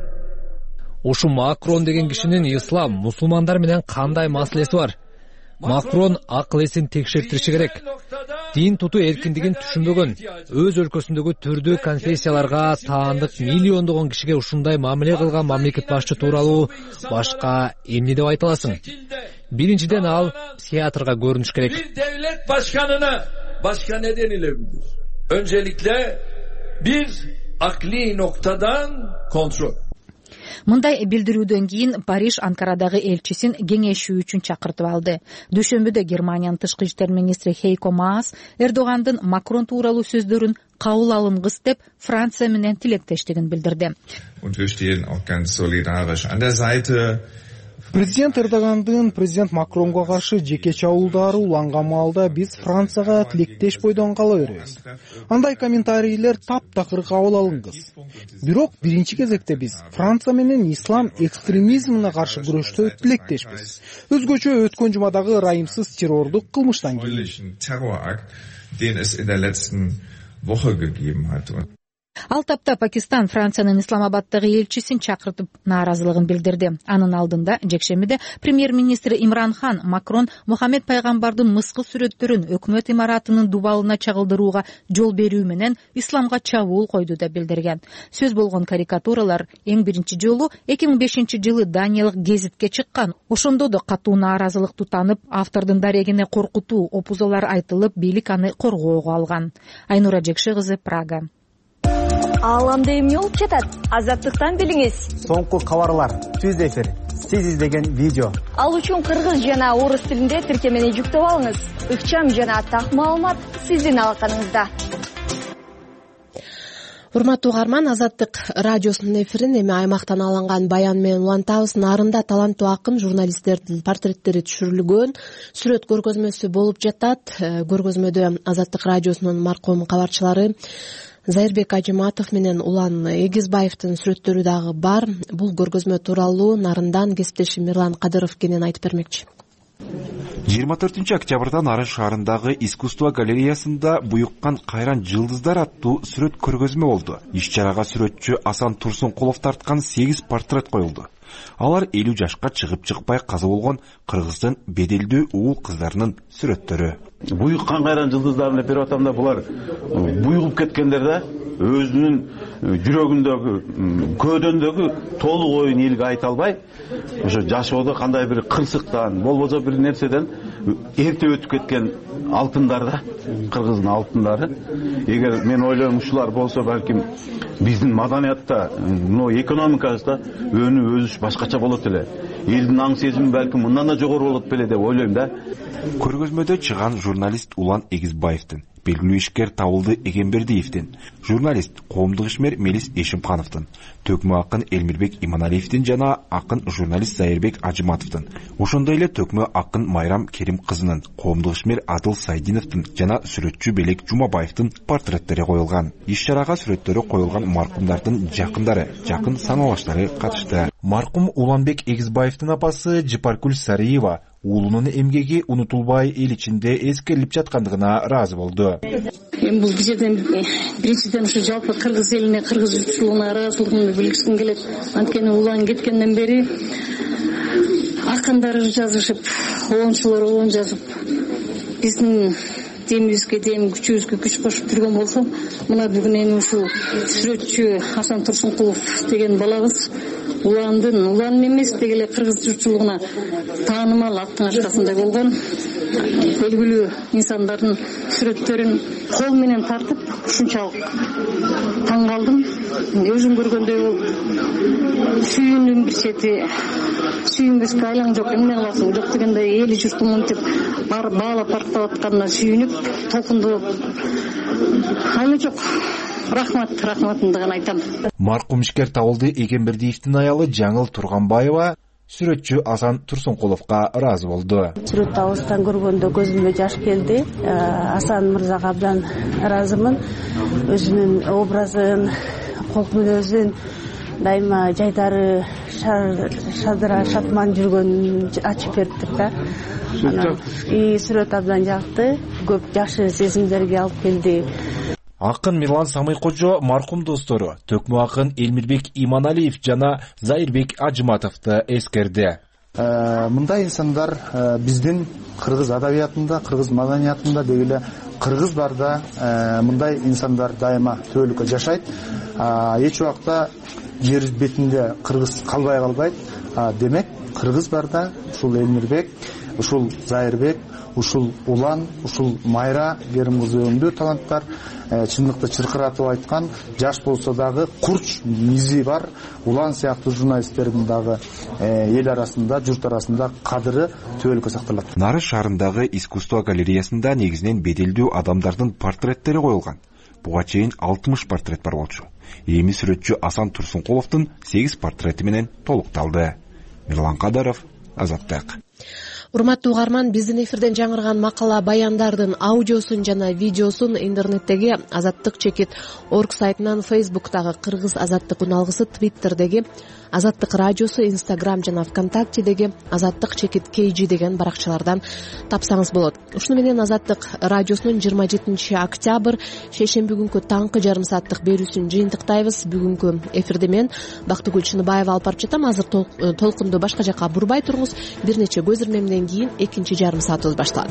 Ушу Макрон деген кишинин ислам, мусулмандар менен кандай маселеси бар? Макрон акыл эсин текшертириши керек. Дин тутуу эркиндигин түшүнбөгөн, өз өлкөсүндөгү түрдүү конфессияларга таандык миллиондогон кишиге ушундай мамиле кылган мамлекет башчы тууралуу башка эмне деп айта аласың? Биринчиден ал психиатрга көрүнүш керек. Bir devlet başkanına başka ne denilebilir? Öncelikle bir akli noktadan kontrol. Мындай билдирүүдөн кийин Париж Анкарадагы элчисин кеңешүү үчүн чакыртып алды. Дүйшөмбүдө Германиянын тышкы иштер министри Хейко Маас Эрдогандын Макрон тууралуу сөздөрүн кабыл алынгыс деп Франция менен тилектештигин билдирди. Президент Эрдогандын президент Макронго каршы жеке чабуулдары уланган маалда биз Францияга тилектеш бойдон кала беребиз. Андай комментарийлер таптакыр кабыл алынгыс. Бирок биринчи кезекте биз Франция менен ислам экстремизмине каршы күрөштө тилектешпиз. Өзгөчө өткөн жумадагы ырайымсыз террордук кылмыштан кийин. Ал тапта Пакистан Франциянын Исламабаддагы элчисин чакыртып нааразылыгын билдирди. Анын алдында жекшембиде премьер-министр Имран Хан Макрон Мухаммед пайгамбардын мыскыл сүрөттөрүн өкмөт имаратынын дубалына чагылдырууга жол берүү менен исламга чабуул койду деп билдирген. Сөз болгон карикатуралар эң биринчи жолу 2005-жылы Даниялык гезитке чыккан. Ошондо да катуу нааразылык тутанып, автордун дарегине коркутуу опузалар айтылып, бийлик аны коргоого алган. Айнура Жекше кызы, Прага. Ааламда эмне болуп жатат? Азаттыктан билиңиз. Соңку кабарлар, түз эфир, сиз издеген видео. Ал үчүн кыргыз жана орус тилинде тиркемени жүктөп алыңыз. Ыкчам жана так маалымат сиздин алаканыңызда. Урматтуу угарман, Азаттык радиосунун эфирин эми аймактан алынган баян менен улантабыз. Нарында таланттуу акын журналисттердин портреттери түшүрүлгөн сүрөт көргөзмөсү болуп жатат. Көргөзмөдө Азаттык радиосунун маркум кабарчылары Зайырбек Ажыматов менен Улан Эгизбаевдин сүрөттөрү дагы бар. Бул көргөзмө тууралуу Нарындан кесиптешим Мирлан Кадыров кенен айтып бермекчи. 24-октябрда Нарын шаарындагы искусство галереясында буюккан кайран жылдыздар аттуу сүрөт көргөзмө болду. Иш-чарага сүрөтчү Асан Турсункулов тарткан 8 портрет коюлду. Алар 50 жашка чыгып-чыкпай каза болгон Кыргыздын беделдүү уул кыздарынын сүрөттөрү. Буюккан кайран жылдыздарын деп берип атам да, булар буюгуп кеткендер да, өзүнүн жүрөгүндөгү, көөдөндөгү толук оюн элге айта албай, ошо жашоодо кандай бир кырсыктан, болбосо бир нерседен эрте өтүп кеткен алтындар да, Кыргыздын алтындары. Эгер мен ойлойм ушулар болсо, балким биздин маданиятта, экономикабызда өнүп өсүш башкача болот эле. Элдин аң сезими балким мындан да жогору болот беле деп ойлойм да. Көргөзмөдө чыган журналист Улан Эгизбаевдин, белгилүү ишкер Табылды Эгембердиевдин, журналист коомдук ишмер Мелис Эшимхановдун, төкмө акын Элмирбек Иманалиевдин жана акын журналист Зайырбек Ажыматовдун, ошондой эле төкмө акын Майрам Керим кызынын, коомдук ишмер Адыл Сайдиновдун жана сүрөтчү Белек Жумабаевдин портреттери коюлган. Иш-чарага сүрөттөрү коюлган маркумдардын жакындары, жакын саналаштары катышты. Маркум Уланбек Эгизбаевдин апасы Жыпаркүл Сариева уулунун эмгеги унутулбай эл ичинде эскерилип жаткандыгына ыраазы болду. Бул жерден биринчиден ушу жалпы кыргыз элине, кыргыз журтчулугуна ыраазычылыгымды билгизгим келет. Анткени Улан кеткенден бери акындар жазышып, оончулар оон жазып, биздин демибизге дем, күчүбүзгө күч кошуп жүргөн болсо, мына бүгүн эми ушул сүрөтчү Асан Турсункулов деген балабыз Улан эмес дегеле кыргыз журтчулугуна таанымал аттын аркасында болгон белгилүү инсандардын сүрөттөрүн кол менен тартып ушунчалык таң калдым. Өзүм көргөндөй болуп сүйүндүм, бир чети сүйүнбөскө айлаң жок, эмне кыласың, жок дегенде эли журтум мынтип баалап барктап атканына сүйүнүп толкунду айлы жок. Рахматымды гана айтам. Маркум ишкер Табылды Эгембердиевдин аялы Жаңыл Турганбаева сүрөтчү Асан Турсункуловго ыраазы болду. Сүрөттү алыстан көргөндө көзүмө жаш келди. Асан мырзага абдан ыраазымын. Өзүнүн образын, кол мүнөзүн, дайыма жайдары шадыра шатман жүргөнүн ачып бериптир да. Сүрөт абдан жакты, көп жакшы сезимдерге алып келди. Акын Мирлан Самыйкожо маркум достору төкмө акын Элмирбек Иманалиев жана Зайырбек Ажыматовду эскерди. Мындай инсандар биздин кыргыз адабиятында, кыргыз маданиятында дегеле кыргыз барда мындай инсандар дайыма төөлүккө жашайт. Эч убакта жер бетинде кыргыз калбайт. Демек кыргыз барда ушул Элмирбек, ушул Зайырбек, ушул Улан, ушул Майра Керим кызы өңдүү таланттар, чындыкты чыркыратып айткан, жаш болсо дагы курч мизи бар Улан сыяктуу журналисттердин дагы эл арасында, журт арасында кадыры төөлүккө сакталат. Нарын шаарындагы искусство галереясында негизинен беделдүү адамдардын портреттери коюлган. Буга чейин 60 портрет бар болчу. Эми сүрөтчү Асан Турсункуловдун 8 портрети менен толукталды. Мирлан Кадыров, Азаттык. Урматтуу угарман, биздин эфирден жаңырган макала баяндардын аудиосун жана видеосун интернеттеги azattik.org сайтынан, Facebook'тагы Кыргыз азаттык үналгысы, Twitter'деги Азаттык радиосу, Instagram жана ВКонтактедеги azattik.kg деген баракчалардан тапсаңыз болот. Ушуну менен Азаттык радиосунун 27 октябрь шейшемби күнкү таңкы жарым сааттык берүүсүн жыйынтыктайбыз. Бүгүнкү эфирди мен Бактыгүл Чыныбаева алып барып жатам. Азыр толкунду башка жака бурбай туруңуз. Бир нече көз ирмемден кийин экинчи жарым саатыбыз башталат.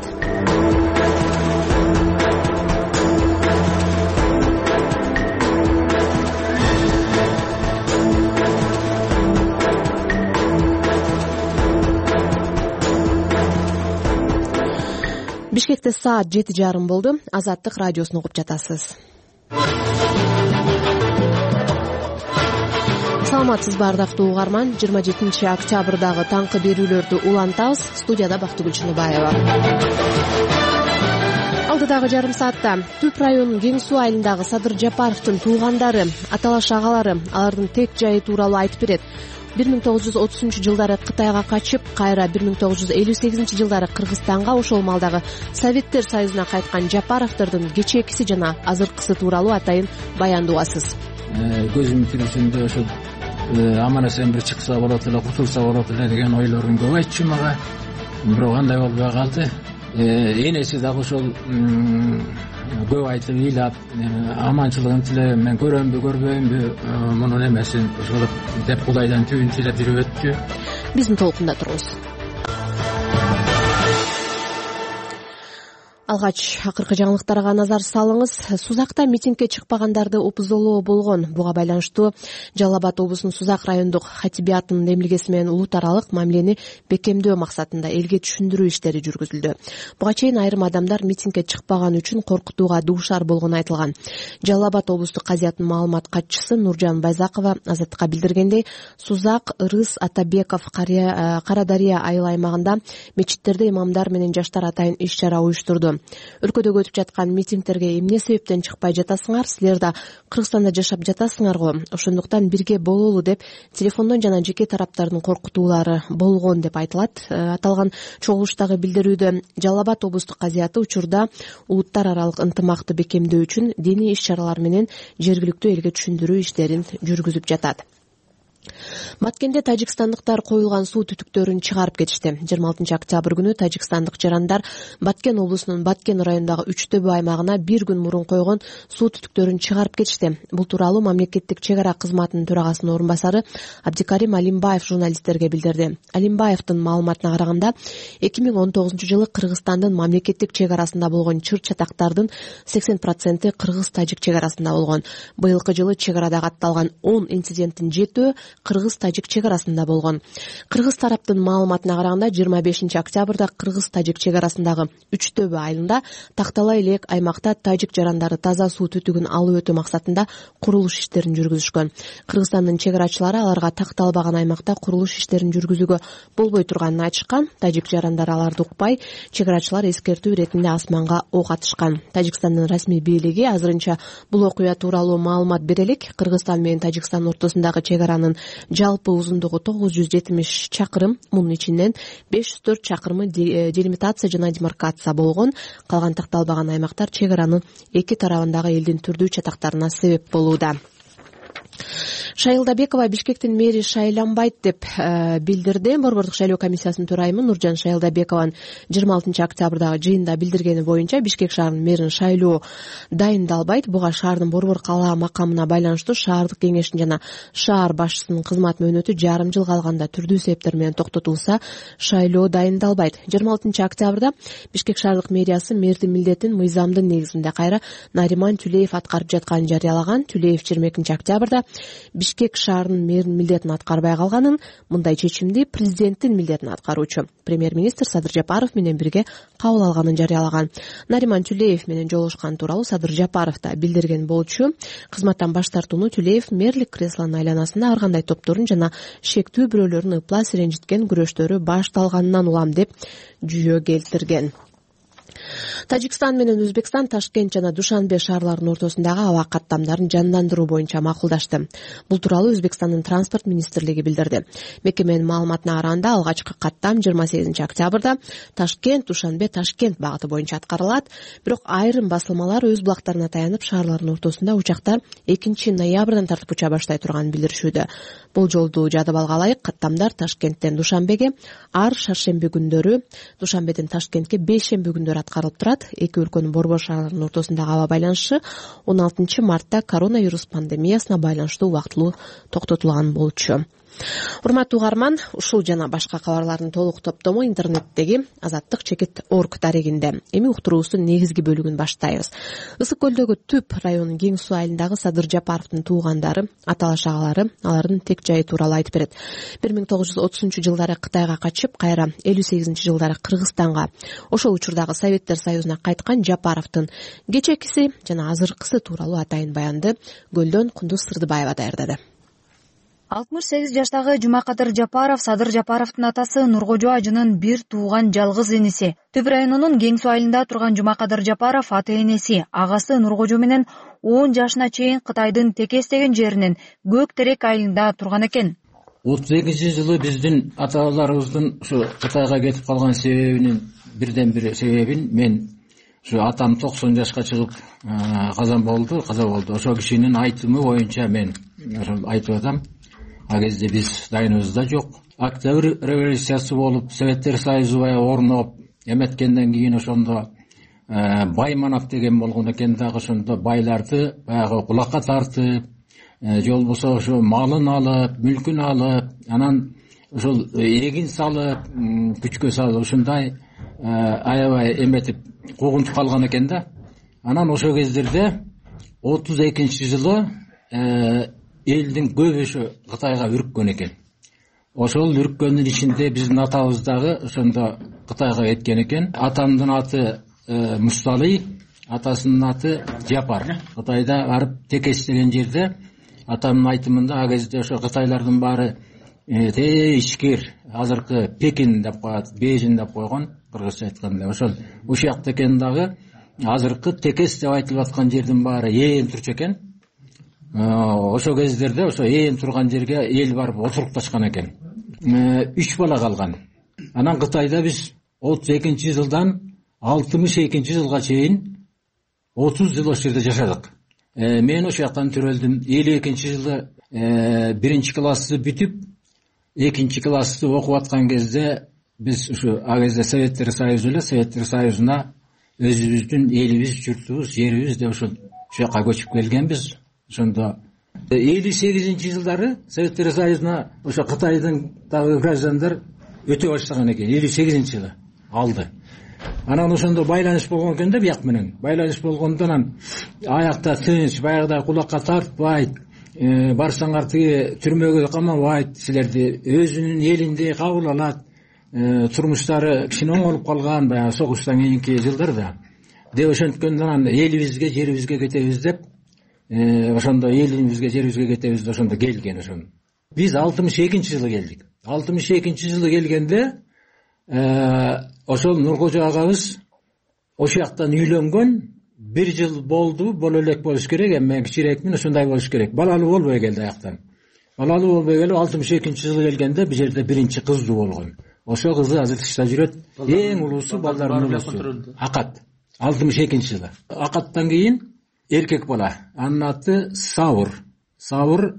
Бишкекте саат 7:30 болду. Азаттык радиосун угуп жатасыз. Саламатсызбы ардактуу угарман, 27 октябрдагы таңкы берүүлөрдү улантабыз. Студияда Бактыгүл Чыныбаева. Алдыдагы жарым саатта Түп районунун Кең Суу айылындагы Садыр Жапаровдун туугандары, аталаш агалары алардын тек жайы тууралуу айтып берет. 1930-жылдары Кытайга качып, кайра 1958-жылдары Кыргызстанга, ошол малдагы Советтер Союзуна кайткан Жапаровдордун кечээкиси жана азыркысы тууралуу атайын баяндоосуз. Көзүм тирүүсүндө ошо аман эсен бир чыкса болот эле, кутулса болот эле деген ойлорун көп айтчу мага. Бирок андай болбой калды. Энеси дагы ошол көп айтып ыйлап, аманчылыгын тилеп, мен көрөмбү, көрбөймбү, мунун эмесин ошол деп Кудайдан түбүн тилеп жүрүп өттү. Биздин толкунда туруңуз. Алгач акыркы жаңылыктарга назар салыңыз. Сузакта митингге чыкпагандарды опузолоо болгон. Буга байланыштуу Жалал Абад облусунун Сузак райондук хатибиятынын демилгеси менен улут аралык мамилени бекемдөө максатында элге түшүндүрүү иштери жүргүзүлдү. Буга чейин айрым адамдар митингге чыкпаган үчүн коркутууга дуушар болгону айтылган. Жалал Абад облустук казиятынын маалымат катчысы Нуржан Байзакова Азаттыкка билдиргендей, Сузак, Ырыс, Атабеков, Карадария айыл аймагында мечиттерде имамдар менен жаштар атайын иш-чара уюштурду. Өлкөдөгө өтүп жаткан митингтерге эмне себептен чыкпай жатасыңар? Силер да Кыргызстанда жашап жатасыңар го. Ошондуктан бирге бололу деп телефондон жана жеке тараптардын коркутуулары болгон деп айтылат. Аталган чогулуштагы билдирүүдө Жалал Абад облустук казияты учурда улуттар аралык ынтымакты бекемдөө үчүн диний иш-чаралар менен жергиликтүү элге түшүндүрүү иштерин жүргүзүп жатат. Баткенде тажикстандыктар коюлган суу түтүктөрүн чыгарып кетишти. 26 октябрь күнү тажикстандык жарандар Баткен облусунун Баткен районундагы Үчтөбө аймагына бир күн мурун койгон суу түтүктөрүн чыгарып кетишти. Бул тууралуу мамлекеттик чек ара кызматынын төрагасынын орун басары Абдикарим Алимбаев журналисттерге билдирди. Алимбаевдин маалыматына караганда 2019-жылы Кыргызстандын мамлекеттик чек арасында болгон чыр-чатактардын 80% кыргыз-тажик чек арасында болгон. Быйылкы жылы чек арада катталган 10 инциденттин 7-өө кыргыз-тажик чек арасында болгон. Кыргыз тараптын маалыматына караганда 25 октябрда кыргыз-тажик чек арасындагы Үчтөбө айылында тактала элек аймакта тажик жарандары таза суу түтүгүн алып өтүү максатында курулуш иштерин жүргүзүшкөн. Кыргызстандын чек арачылары аларга такталбаган аймакта курулуш иштерин жүргүзүүгө болбой турганын айтышкан. Тажик жарандары аларды укпай, чек арачылар эскертүү иретинде асманга ок атышкан. Тажикстандын расмий бийлиги азырынча бул окуя тууралуу маалымат бере элек. Кыргызстан менен Тажикстан ортосундагы чек аранын жалпы узундугу 970 чакырым, мунун ичинен 504 чакырымы делимитация жана демаркация болгон. Калган такталбаган аймактар чек аранын эки тарабындагы элдин түрдүү чатактарына себеп болууда. Шайылдабекова Бишкектин мэри шайланбайт деп билдирди. Борбордук шайлоо комиссиясынын төрайымы Нуржан Шайылдабекованын 26 октябрдагы жыйында билдиргени боюнча Бишкек шаарынын мэрин шайлоо дайындалбайт. Буга шаардын борбор калаа макамына байланыштуу шаардык кеңештин жана шаар башчысынын кызмат мөөнөтү жарым жыл калганда түрдүү себептер менен токтотулса, шайлоо дайындалбайт. 26 октябрда Бишкек шаардык мэриясы мэрдин милдетин мыйзамдын негизинде кайра Нариман Түлеев аткарып жатканын жарыялаган. Түлеев 22 октябрда Бишкек шаарынын мэринин милдетин аткарбай калганын, мындай чечимди президенттин милдетин аткаруучу премьер-министр Садыр Жапаров менен бирге кабыл алганын жарыялаган. Нариман Түлеев менен жолугушкан тууралуу Садыр Жапаров да билдирген болчу. Кызматтан баш тартууну Түлеев мэрлик креслонун айланасында ар кандай топторун жана шектүү бирөөлөрүн ыплас ренжиткен күрөштөрү башталганынан улам деп жүйө келтирген. Тажикстан менен Өзбекстан Ташкент жана Душанбе шаарларынын ортосундагы аба каттамдарын жандандыруу боюнча макулдашты. Бул тууралуу Өзбекстандын транспорт министрлиги билдирди. Мекеменин маалыматына караганда алгачкы каттам 28 октябрда Ташкент, Душанбе, Ташкент багыты боюнча аткарылат. Бирок айрым басылмалар өз булактарына таянып шаарлардын ортосунда учактар 2 ноябрдан тартып уча баштай турганын билдиришүүдө. Бул жолду жадып алган каттамдар Ташкенттен Душанбеге ар шаршемби күндөрү, Душанбеден Ташкентке бейшемби күндөрү аткарылып турат. Эки өлкөнүн борбор шаарларынын ортосундагы аба байланышы 16 мартта коронавирус пандемиясына байланыштуу убактылуу токтотулган болчу. Урматтуу угарман, ушул жана башка кабарлардын толук топтому интернеттеги azattik.org дарегинде. Эми уктуруубуздун негизги бөлүгүн баштайбыз. Ысык көлдөгү Түп районунун Кең суу айылындагы Садыр Жапаровдун туугандары, аталаш агалары алардын тек жайы тууралуу айтып берет. 1930-жылдары Кытайга качып, кайра 58-жылдары Кыргызстанга, ошол учурдагы Советтер Союзуна кайткан Жапаровдун кечекиси жана азыркысы тууралуу атайын баянды Көлдөн Кундуз Сырдыбаева даярдады. 68 жаштагы Жумакадыр Жапаров Садыр Жапаровдун атасы Нуркожо ажынын бир тууган жалгыз эниси. Түп районунун Кең суу айылында турган Жумакадыр Жапаров ата-энеси, агасы Нуркожо менен 10 жашына чейин Кытайдын Текес деген жеринин Көк Терек айылында турган экен. 32-жылы биздин ата-бабаларыбыздын ушу Кытайга кетип калган себебинин бирден бир себебин мен ушу атам 90 жашка чыгып каза болду. Ошол кишинин айтымы боюнча мен айтып атам. А кезде биз дайыныбыз да жок. Октябрь революциясы болуп, Советтер Союзу орноп, эметкенден кийин ошондо Байманов деген болгон экен дагы, ошондо байларды баягы кулакка тартып, же болбосо ошо малын алып, мүлкүн алып, анан ошол эгин салып, күчкө салып, ушундай аябай эметип куугунтуп калган экен да. Анан ошол кездерде 32-жылы элдин көбүшү Кытайга үрккөн экен. Ошол үрккөндүн ичинде биздин атабыз дагы ошондо Кытайга кеткен экен. Атамдын аты Мусталый, атасынын аты Жапар. Кытайда барып Текес деген жерде атамдын айтымында а кезде ошо кытайлардын баары ичкер, азыркы Пекин деп коет, Бейжин деп койгон, кыргызча айтканда. Ошол ушакта экен дагы азыркы Текес деп айтылып аткан жердин баары ээн турчу экен. Ошо кездерде ошо ээн турган жерге эл барып отурукташкан экен. 3 бала калган. Анан Кытайда биз 32-жылдан 62-жылга чейин 30 жыл ошол жерде жашадык. Мен ошол жактан төрөлдүм. 52-жылы 1-классты бүтүп, 2-классты окуп аткан кезде биз ушу а кезде Советтер Союзу эле, Советтер Союзуна өзүбүздүн элибиз, журтубуз, жерибиз деп ошол жака көчүп келгенбиз. Ошондо 58-жылдары Советтер Союзуна ошо Кытайдын дагы граждандар өтө баштаган экен. 58-жылы алды. Анан ошондо байланыш болгон экен да бияк менен. Байланыш болгондон аякта тынч, баягыдай кулакка тартпайт, барсаңар тиги түрмөгө камабайт, силерди өзүнүн элинде кабыл алат. Турмуштары кичине оңолуп калган баягы согуштан кийинки жылдарда. Деп ошонткөндөн элибизге, жерибизге кетебиз деп ошондо элибизге, жерибизге кетебиз деп ошондо келген ошондо. Биз 62-жылы келдик. 62-жылы келгенде ошол Нуркожо агабыз ошол жактан үйлөнгөн, 1 жыл болду, боло элек болуш керек, эми кичирээкмин, ошондой болуш керек. Балалуу болбой келди аяктан. Балалуу болбой келип 62-жылы келгенде бул жерде биринчи кыздуу болгон. Ошо кызы азыр тышта жүрөт. Эң улуусу балдардын улуусу. Акат. 62-жылы. Акаттан кийин эркек бала. Анын аты Саур. Саур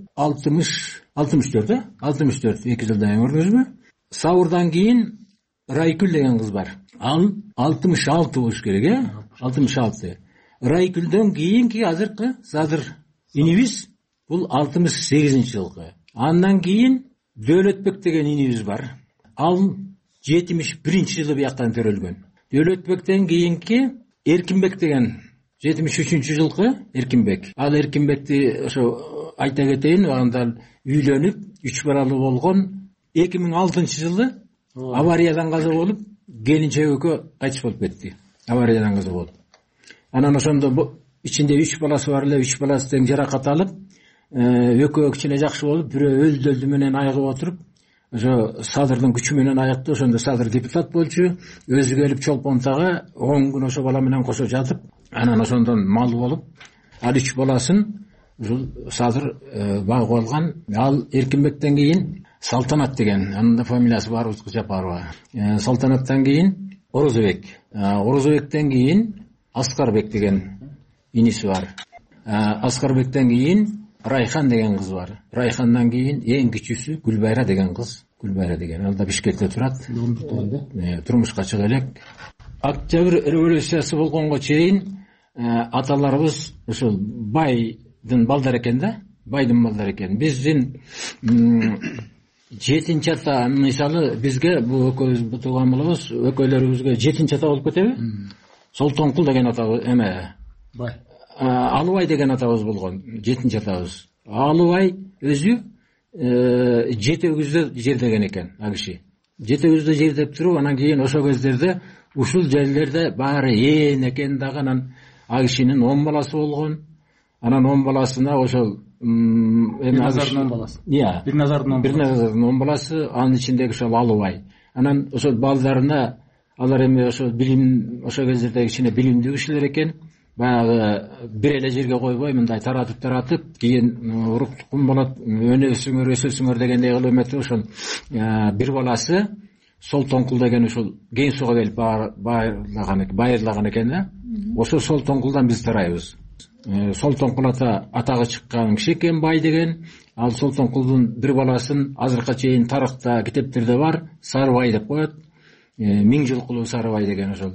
64, 2 жылдан көрдүңүзбү? Саурдан кийин Райкүл деген кыз бар. Ал 66 болуш керек, 66. Райкүлдөн кийинки азыркы Садыр инибиз бул 68-жылкы. Андан кийин Дөөлөтбек деген инибиз бар. Ал 71-жылы бияктан төрөлгөн. Дөөлөтбектен кийинки Эркинбек деген 73-жылкы Эркинбек. Ал Эркинбекти ошо айта кетейин, анда үйлөнүп 3 балалуу болгон. 2006-жылы авариядан каза болуп, келинчеги экөө кайтыш болуп кетти. Авариядан каза болуп. Анан ошондо ичинде 3 баласы бар эле, 3 баласы тең жаракат алып, экөө кичине жакшы болуп, бирөө өлдү менен айыгып отуруп, ошо Садырдын күчү менен аякты ошондо Садыр депутат болчу, өзү келип Чолпонтага 10 күн ошо бала менен кошо жатып, анан ошондон мал болуп, ал 3 баласын ушул Садыр багып алган. Ал Эркинбектен кийин Салтанат деген, анын да фамилиясы бар, Жапарова. Салтанаттан кийин Орозобектен кийин Аскарбек деген иниси бар. Аскарбектен кийин Райхан деген кыз бар. Райхандан кийин эң кичүүсү Гүлбайра деген кыз. Гүлбайра деген, ал да Бишкекте турат. Турмушка чыга элек. Октябрь революциясы болгонго чейин аталарыбыз ушул байдын балдары экен да, байдын балдары экен. Биздин 7-нчи ата, мисалы бизге бул экөөбүз тууган болобуз, экөөлөрүбүзгө 7-нчи ата болуп кетеби? Солтонкул деген атабыз бай. Алыбай деген атабыз болгон, 7-нчи атабыз. Алыбай өзү 7 өгүздө жердеген экен, ал киши. 7 өгүздө жердеп туруп, анан кийин ошо кездерде ушул жерлерде баары ээн экен дагы, анан ал кишинин 10 баласы болгон. Анан 10 баласына ошол Бирназардын 10 баласы. Бирназардын 10 баласы, анын ичиндеги ошол Алыбай. Анан ошол балдарына алар эми ошо билим, ошо кездерде кичине билимдүү кишилер экен. Баягы бир эле жерге койбой, мындай таратып, кийин урук тукум болот, өсөсүңөр дегендей кылып эметип, ошол бир баласы Солтонкул деген ушул Кең Сууга келип байырлаган экен да. Ошо Солтонкулдан биз тарайбыз. Солтонкул атагы чыккан киши экен, бай деген. Ал Солтонкулдун бир баласын азыркыга чейин тарыхта, китептерде бар, Сарыбай деп коет. 1000 жылкылуу Сарыбай деген ошол.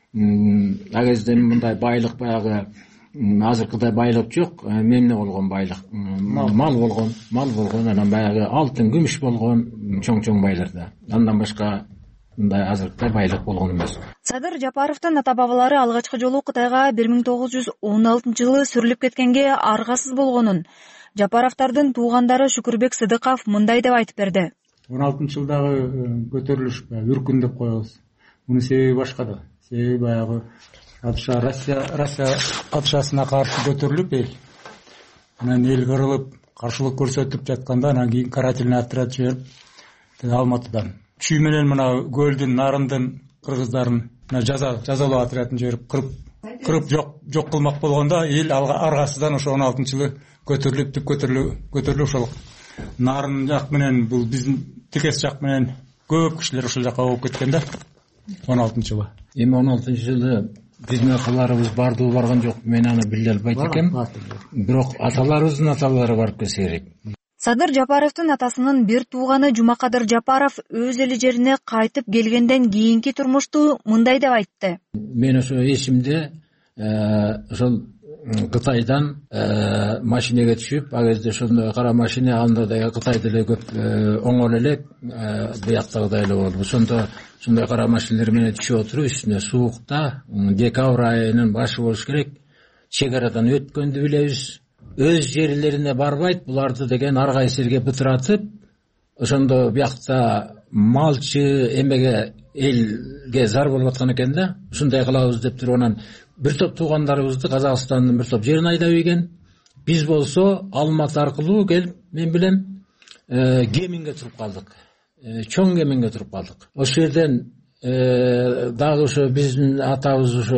Ал кезде мындай байлык баягы азыркыдай байлык жок, эмне болгон байлык? Мал болгон, анан баягы алтын, күмүш болгон, чоң байларда. Андан башка мындай азыркыдай байлык болгон эмес. Садыр Жапаровдун ата-бабалары алгачкы жолу Кытайга 1916 жылы сүрүлүп кеткенге аргасыз болгонун Жапаровдардын туугандары Шүкүрбек Сыдыков мындай деп айтып берди. 16-жылдагы көтөрүлүш үркүн деп коебуз. Мунун себеби башка да. Себеби баягы Россия патшасына каршы көтөрүлүп эл. Анан эл кырылып, каршылык көрсөтүп жатканда, анан кийин карательный отряд жиберип, Алматыдан күчү менен мына көлдүн нарындын кыргыздарын жазалоо отрядын жиберип кырып жок кылмак болгондо, эл аргасыздан ошо 16-жылы көтөрүлүп ошол нарын жак менен, бул биздин текес жак менен көп кишилер ошол жака болуп кеткен да. 16-жылы. Эми 16-жылы биздин аталарыбыз бардыбы барган жок, мен аны биле албайт экем. Бирок аталарыбыздын аталары барып келсе керек. Садыр Жапаровдун атасынын бир тууганы Жумакадыр Жапаров өз эли жерине кайтып келгенден кийинки турмушту мындай деп айтты. Мен ошо эсимде ошол Кытайдан машинеге түшүп, ал кезде ошондой кара машина, анда да Кытай деле көп оңол элек, бияктагыдай эле болду. Ошондой кара машиналар менен түшүп отуруп, үстүнө суукта, декабрь айынын башы болуш керек, чек арадан өткөндү билебиз. Өз жерлерине барбайт, буларды деген ар кайсы бытыратып, ошондо биякта малчы эмеге элге зар болуп аткан экен да. Ушундай кылабыз деп туруп, анан бир топ туугандарыбызды Казакстандын бир топ жерине айдап ийген. Биз болсо Алматы аркылуу келип, мен билем, Кеминге туруп калдык. Чоң Кеминге туруп калдык. Ошол жерден дагы ошо биздин атабыз ошо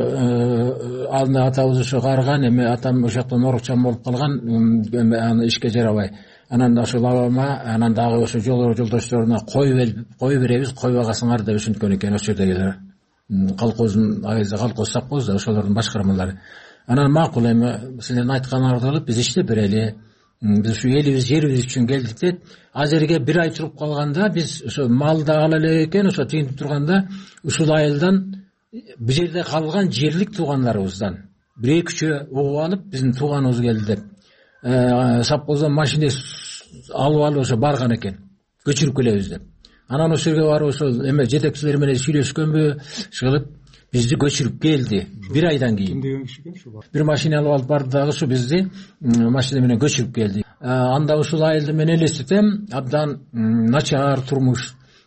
атабыз ошо карган, эми атам ошоктон орукчан болуп калган, аны ишке жарабай. Анан ошол абама, анан дагы ошо жолдошторуна кой беребиз, койбагасыңар деп ушинткөн экен ошол жердегилер. Колхоздун айызда колхоз сапкоз да ошолордун башкармалары. Анан макул, эми силердин айтканыңарды кылып биз иштеп берели. Биз ушу элибиз, жерибиз үчүн келдик деп, азерге бир ай туруп калганда, биз ошо малды ала элек экен, ошо тигинтип турганда, ушул айылдан бул жерде калган жерлик туугандарыбыздан бир экичөө угуп алып, биздин тууганыбыз келди деп, совхоздон машина алып ошо барган экен, көчүрүп келебиз деп. Анан ошол жерге барып, ошол эме жетекчилер менен сүйлөшкөнбү, шылып бизди көчүрүп келди. Бир айдан кийин бир машина алып барды дагы, ушу бизди машина менен көчүрүп келди. Анда ушул айылды мен элестетем, абдан начар турмуш,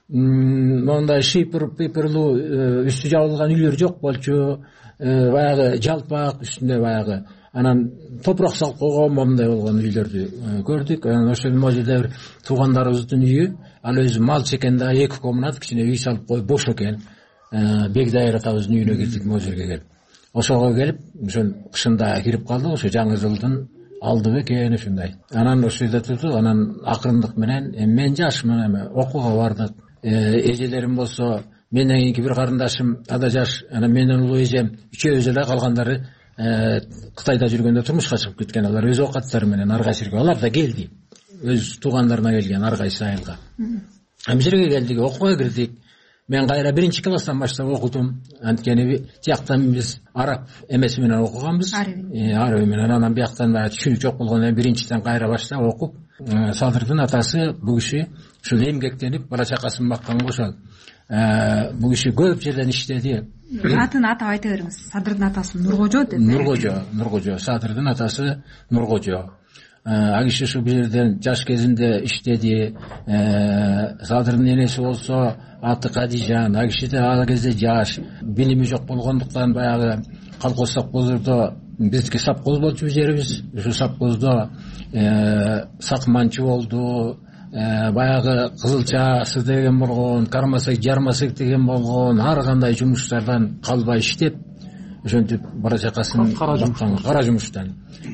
мондай шипырлуу үстү жабылган үйлөр жок болчу, баягы жалпак үстүнө баягы анан топурак салып койгон момундай болгон үйлөрдү көрдүк. Анан ошол жерде бир туугандарыбыздын үйү, ал өзү малчы экен да, 2 комнат кичине үй салып коюп бош экен. Бегдайыр атабыздын үйүнө кирдик могу жерге келип. Ошого келип, ошол кышында кирип калдык, ошо жаңы жылдын алды бекен ушундай. Анан ошол жерде турдук, анан акырындык менен мен жашмын, окууга бардык. Эжелерим болсо, менден кийинки бир карындашым ада жаш, анан менен улуу эжем үчөөбүз эле, калгандары Кытайда жүргөндө турмушка чыгып кеткен. Алар өз оокаттары менен ар кайсы жерге, алар да келди. Өз туугандарына келген ар кайсы айылга. Бул жерге келдик, окууга кирдик. Мен кайра 1-класстан баштап окудум. Анткени тияктан биз араб эмеси менен окуганбыз. Араби менен. Анан бияктан да түшүнүк жок болгондон кийин 1-тен кайра баштап окуп, Садырдын атасы бул киши ушул эмгектенип бала чакасын бакканга ошол. Бул киши көп жерден иштеди. Атын атап айта бериңиз. Садырдын атасы Нуркожо деп. Нуркожо. Садырдын атасы Нуркожо. А киши ушул жерден жаш кезинде иштеди. Садырдын энеси болсо аты Кадижан. А киши да ал кезде жаш, билими жок болгондуктан баягы колхоз совхоздо биздики совхоз болчу жерибиз. Ушу совхоздо сакманчы болду. Баягы кызылчасы деген болгон, кармасак жармасак деген болгон, ар кандай жумуштардан калбай иштеп, ошентип бара чакасын кара жумуштан.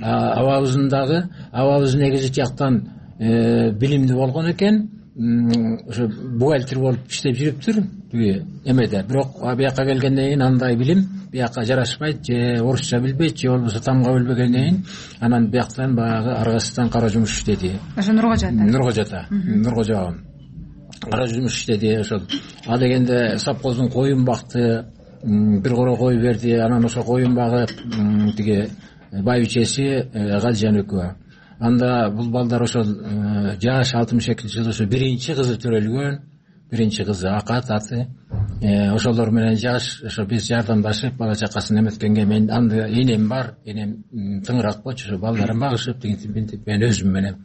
Абабыз негизи тияктан билимдүү болгон экен, ошо бухгалтер болуп иштеп жүрүптүр эмеде. Бирок бияка келгенден кийин андай билим бияка жарашпайт, же орусча билбейт, же болбосо тамга билбегенден кийин анан бияктан баягы аргасынан кара жумуш иштеди. Ошо Нуркожо кара жумуш иштеди. Ошол а дегенде совхоздун коюн бакты, бир коро кой берди. Анан ошо коюн багып тиги байбичеси Гадижан экөө. Анда бул балдар ошол жаш 62-жылы ошо биринчи кызы төрөлгөн. Биринчи кызы Акат аты. Ошолор менен жаш, ошо биз жардамдашып бала чакасын эметкенге мен анда энем бар, энем тыңыраак болчу, ошо балдарын багышып тигинтип мен өзүм менен.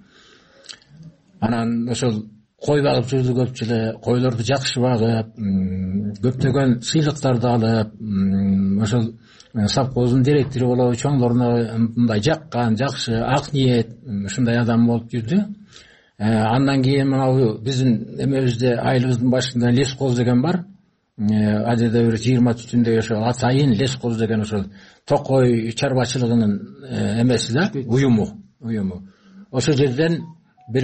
Анан ошол кой багып жүрдү көп жылы, койлорду жакшы багып, көптөгөн сыйлыктарды алып, ошол совхоздун директору болуп, чоңдоруна мындай жаккан, жакшы, ак ниет, ушундай адам болуп жүрдү. Андан кийин мына биздин эмебизде айылыбыздын башында лескоз деген бар. Ал жерде бир 20 түтүндөй ошо атайын лескоз деген ошол токой чарбачылыгынын эмеси да, уюму. Ошол жерден бир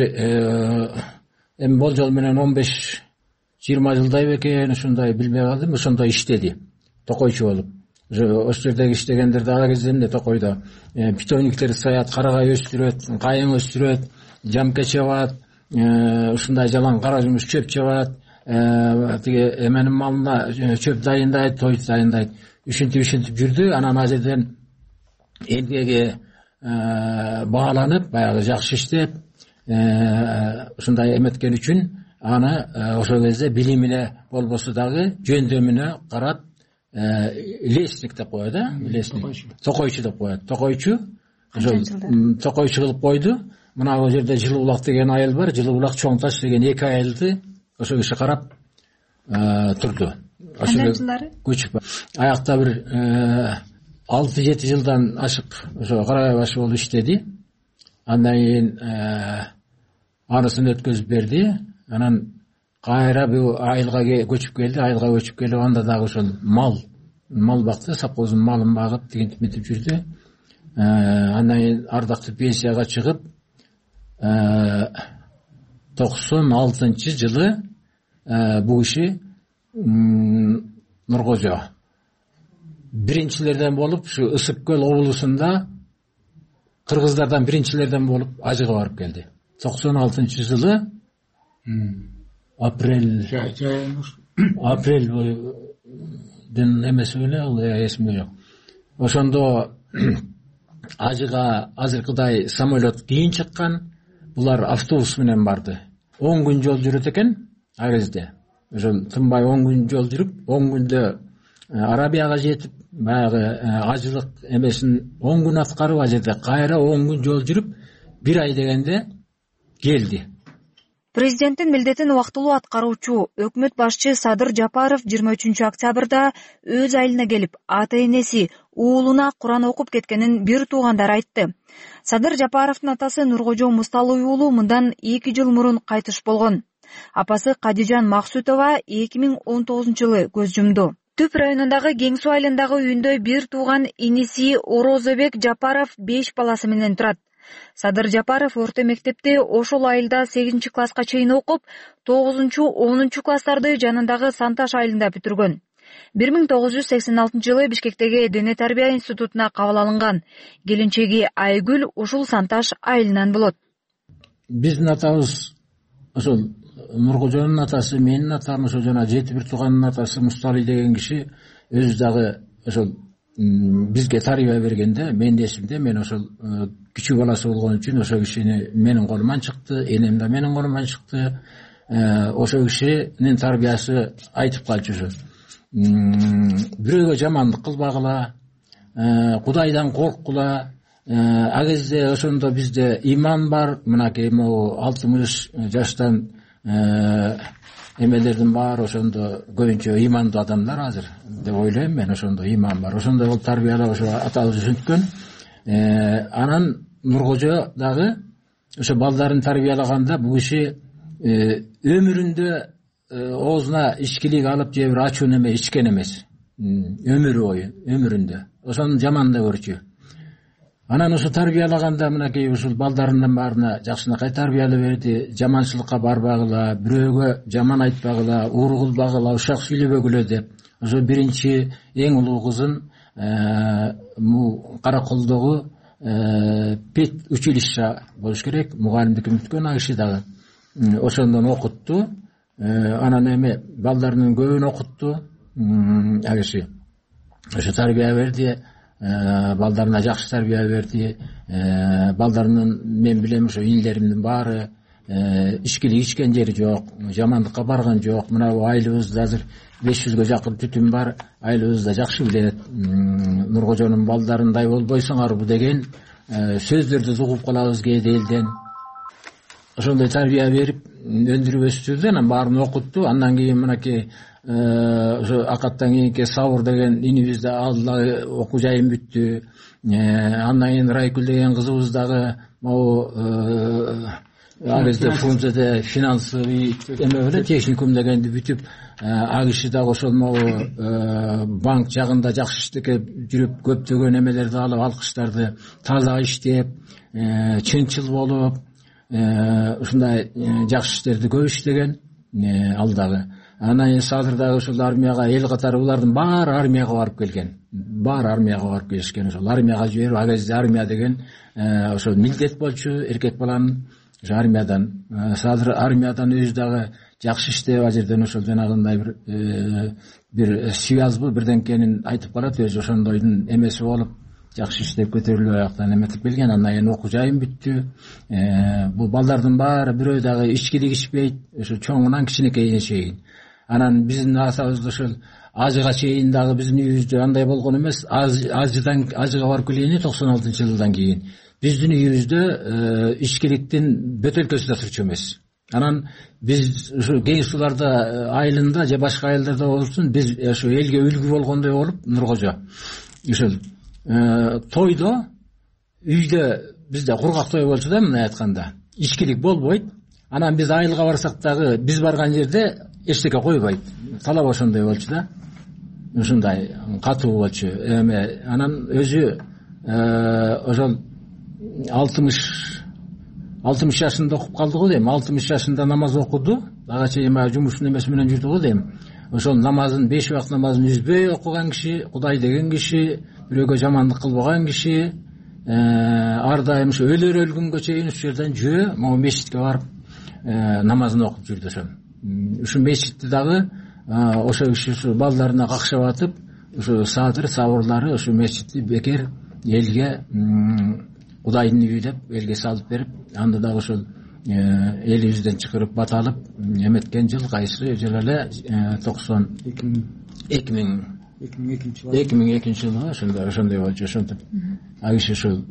эми болжол менен 15-20 жылдай бекен, ушундай билбей калдым, ошондой иштеди. Токойчу болуп. Ошол жердеги иштегендерде ала кезде эмне токойдо питомниктер саят, карагай өстүрөт, кайың өстүрөт, жамке чабат, ушундай жалаң кара жумуш чөп чабат, тиги эменин малына чөп дайындайт, той дайындайт. Ушинтип жүрдү. Анан ал жерден эмгеги бааланып, баягы жакшы иштеп, ушундай эметкен үчүн аны ошол кезде билимине болбосо дагы жөндөмүнө карап лесник деп коет, токойчу деп коет. Токойчу кылып койду. Мына бул жерде Жылы Булак деген айыл бар. Жылы Булак, Чоң Таш деген 2 айылды ошо киши карап турду. Кандай жылдары? Көчүп. Аякта бир 6-7 жылдан ашык ошо карабай башы болуп иштеди. Андан кийин анысын өткөзүп берди. Анан кайра бул айылга көчүп келди. Айылга көчүп келип анда дагы ошол мал бакты, совхоздун малын багып тигинтип мынтип жүрдү. Андан кийин ардактуу пенсияга чыгып 96-жылы бул киши Нуркожо биринчилерден болуп ушу Ысык көл облусунда кыргыздардан биринчилерден болуп ажыга барып келди. 96-жылы апрелдин эмеси эле, ал эсимде жок. Ошондо ажыга азыркыдай самолет кийин чыккан. Булар автобус менен барды. 10 күн жол жүрөт экен ал кезде. Ошол тынбай 10 күн жол жүрүп, 10 күндө Арабияга жетип, баягы ажылык эмесин 10 күн аткарып, ал жерде кайра 10 күн жол жүрүп, 1 ай дегенде келди. Президенттин милдетин убактылуу аткаруучу өкмөт башчы Садыр Жапаров 23 октябрда өз айылына келип, ата-энеси уулуна Куран окуп кеткенин бир туугандар айтты. Садыр Жапаровдун атасы Нуркожо Мусталый уулу мындан 2 жыл мурун кайтыш болгон. Апасы Кадижан Максутова 2019-жылы көз жумду. Түп районундагы Кең суу айылындагы үйүндө бир тууган иниси Орозобек Жапаров 5 баласы менен турат. Садыр Жапаров орто мектепте ошол айылда 8-класска чейин окуп, 9-10 класстарды жанындагы Санташ айылында бүтүргөн. 1986-жылы Бишкектеги дене тарбия институтуна кабыл алынган. Келинчеги Айгүл ушул Санташ айылынан болот. Биздин атабыз ошол Нуркожонун атасы, менин атам, ошо жана жети бир тууганын атасы Мусталый деген киши өзү дагы ошол бизге тарбия бергенде, менин эсимде, мен ошол кичүү баласы болгон үчүн ошол кишини менин колуман чыкты, энем да менин колуман чыкты. Ошол кишинин тарбиясы айтып калчу ошо. Бирөөгө жамандык кылбагыла, Кудайдан корккула. А кезде ошондо бизде иман бар, мынакей могу 60 жаштан эмелердин баары ошондо көбүнчө имандуу адамдар азыр деп ойлойм мен. Ошондо иман бар, ошондой болуп тарбиялап ошо атабыз өсүнткөн. Анан Нуркожо дагы ошо балдарын тарбиялаганда бул киши өмүрүндө оозуна ичкилик алып же бир ачуу неме ичкен эмес. Өмүрү бою, өмүрүндө ошону жаман да көрчү. Анан ошо тарбиялаганда мынакей ушул балдарынын баарына жакшынакай тарбиялап берди. Жаманчылыкка барбагыла, бирөөгө жаман айтпагыла, уур кылбагыла, ушак сүйлөбөгүлө деп. Ошо биринчи эң улуу кызын Караколдогу Пет училища болуш керек, мугалимдикин бүткөн а киши дагы. Ошондон окутту. Анан эме балдарынын көбүн окутту а киши. Ошо тарбия берди. Балдарына жакшы тарбия берди. Балдарынын мен билем ошо инилеримдин баары ичкилик ичкен жери жок, жамандыкка барган жок. Мына айылыбызда азыр 500гө жакын түтүн бар. Айылыбызда жакшы билет. Нуркожонун балдарындай болбойсуңарбы деген сөздөрдү угуп калабыз кээде элден. Ошондой тарбия берип өндүрүп өстүрдү, анан баарын окутту. Андан кийин мынакей ошо акаттан кийинки Сабыр деген инибизде алды окуу жайын бүттү. Андан кийин Райкүл деген кызыбыз дагы могу ал кезде функцияда финансовый эме беле техникум дегенди бүтүп, а киши дагы ошол могу банк жагында жакшы иштеп жүрүп, көптөгөн эмелерди алып, алкыштарды таза иштеп, чынчыл болуп, ушундай жакшы иштерди көп иштеген ал дагы. Анан кийин Садыр дагы ошол армияга эл катары булардын баары армияга барып келген. Баары армияга барып келишкен. Ошол армияга жиберип, а кезде армия деген ошол милдет болчу эркек баланын. Ошо армиядан Садыр армиядан өзү дагы жакшы иштеп, а жерден ошол жанагындай бир связбы бирденкенин айтып калат, өзү ошондойдун эмеси болуп жакшы иштеп көтөрүлүп аяктан эметип келген. Андан кийин окуу жайым бүттү. Бул балдардын баары бирөө дагы ичкилик ичпейт, ошо чоңунан кичинекейине чейин. Анан биздин асабыз ошол ажыга чейин дагы биздин үйүбүздө андай болгон эмес. Ажыга барып келгени 96-жылдан кийин. Биздин үйүбүздө ичкиликтин бөтөлкөсү да турчу эмес. Анан биз ушу Кең сууларда айылында же башка айылдарда болсун, биз ошо элге үлгү болгондой болуп, Нуркожо ошол тойдо үйдө бизде кургак той болчу да, мына айтканда. Ичкилик болбойт. Анан биз айылга барсак дагы биз барган жерде эчтеке койбойт. Талап ошондой болчу да. Ушундай катуу болчу. Анан өзү ошол 60 жашында окуп калды го дейм. 60 жашында намаз окуду. Ага чейин жумуштун эмеси менен жүрдү го дейм. Ошол намазын 5 убакыт намазын үзбөй окуган киши, Кудай деген киши, бирөөгө жамандык кылбаган киши, ар дайым ошо өлгөнгө чейин ушул жерден жөө, могу мечитке барып намазын окуп жүрдү ошо. Ушу мечитти дагы ошо киши ушу балдарына какшап атып, ушу Сабырлары ушу мечитти бекер элге Кудайдын үйү деп элге салып берип, анда дагы ошол элибизден чакырып баталып эметкен жыл кайсы жыл эле 2002 жылы ошондой болчу. Ошентип а киши ушул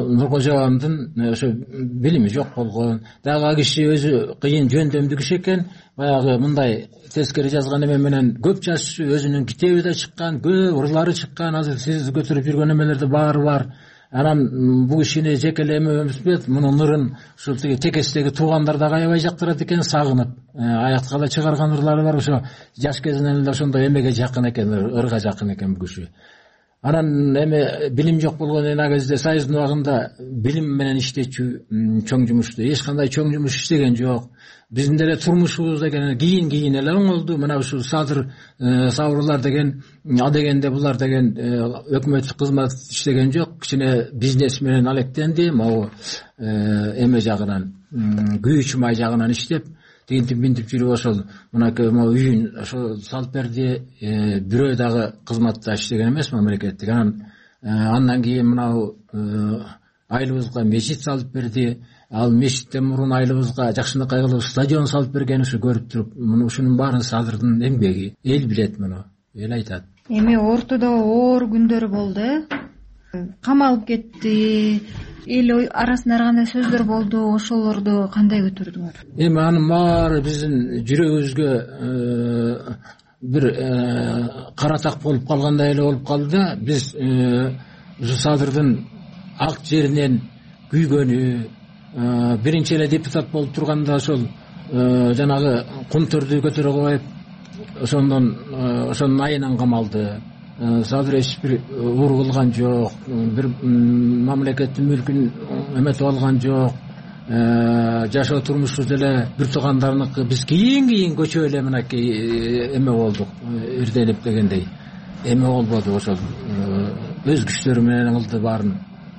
Нуркожо апамдын ошо билими жок болгон, дагы киши өзү кыйын жөндөмдүү киши экен, баягы мындай тескери жазган эме менен көп жазчу, өзүнүн китеби да чыккан, көп ырлары чыккан, азыр сиз көтөрүп жүргөн эмелерде баары бар. Анан бул кишини жекелеме эмеспи, мунун ырын ушул тиги текестеги туугандар дагы аябай жактырат экен, сагынып. Аятка да чыгарган ырлары бар, ошо жаш кезинен эле ошондой эмеге жакын экен, ырга жакын экен бул киши. Анан эме билим жок болгон ана кезде Союздун убагында билим менен иштечү чоң жумушту эч кандай чоң жумуш иштеген жок. Биздин деле турмушубуз деген кийин эле оңолду. Мына ушул садыр сабырлар деген адегенде булар деген өкмөттүк кызмат иштеген жок. Кичине бизнес менен алектенди, могу эме жагынан, күйүүчү май жагынан иштеп, тигинтип минтип жүрүп ошол мынакей үйүн ошо салып берди. Бирөө дагы кызматта иштеген эмес, мамлекеттик. Андан кийин мынау айылыбызга мечит салып берди. Ал мечиттен мурун айылыбызга жакшынакай кылып стадион салып берген, ушу көрүп туруп, муну ушунун баарын Садырдын эмгеги. Эл билет муну, эл айтат. Эми ортодо оор күндөрү болду, камалып кетти. Эл арасында кандай сөздөр болду, ошолорду кандай көтөрдүңөр? Эми анын баары биздин жүрөгүбүзгө бир каратак болуп калгандай эле болуп калды да. Биз ушу Садырдын ак жеринен күйгөнү, биринчи эле депутат болуп турганда ошол жанагы кумтөрдү көтөрө коюп, ошонун айынан камалды. Садыр эч бир уур кылган жок, бир мамлекеттин мүлкүн эметип алган жок. Жашоо турмушу деле бир туугандарыныкы. Биз кийин көчүп эле мынакей эме болдук, ирденип дегендей. Эме болбоду, ошол өз күчтөрү менен кылды баарын.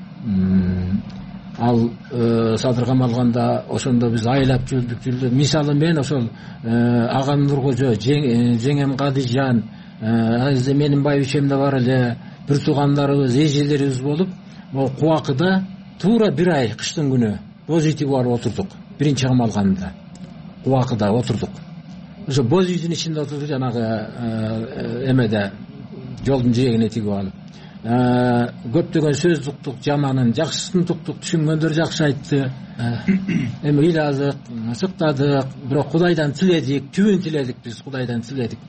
Ал Садыр камалганда ошондо биз айлап жүрдүк. Мисалы мен ошол агам Нуркожо, жеңем Кадыжан, азыр менин байбичем да бар эле, бир туугандарыбыз, эжелерибиз болуп, могу Кубакыда туура бир ай кыштын күнү боз үйдү барып отурдук. Биринчи камалганда Кубакыда отурдук. Ошо боз үйдүн ичинде отурдук, жанагы эмеде жолдун жээгине тигип алып. Көптөгөн сөз туктук, жаманын, жакшысын туктук, түшүнгөндөр жакшы айтты. Эми ыйладык, сыктадык, бирок Кудайдан тиледик, түбүн тиледик, биз Кудайдан тиледик.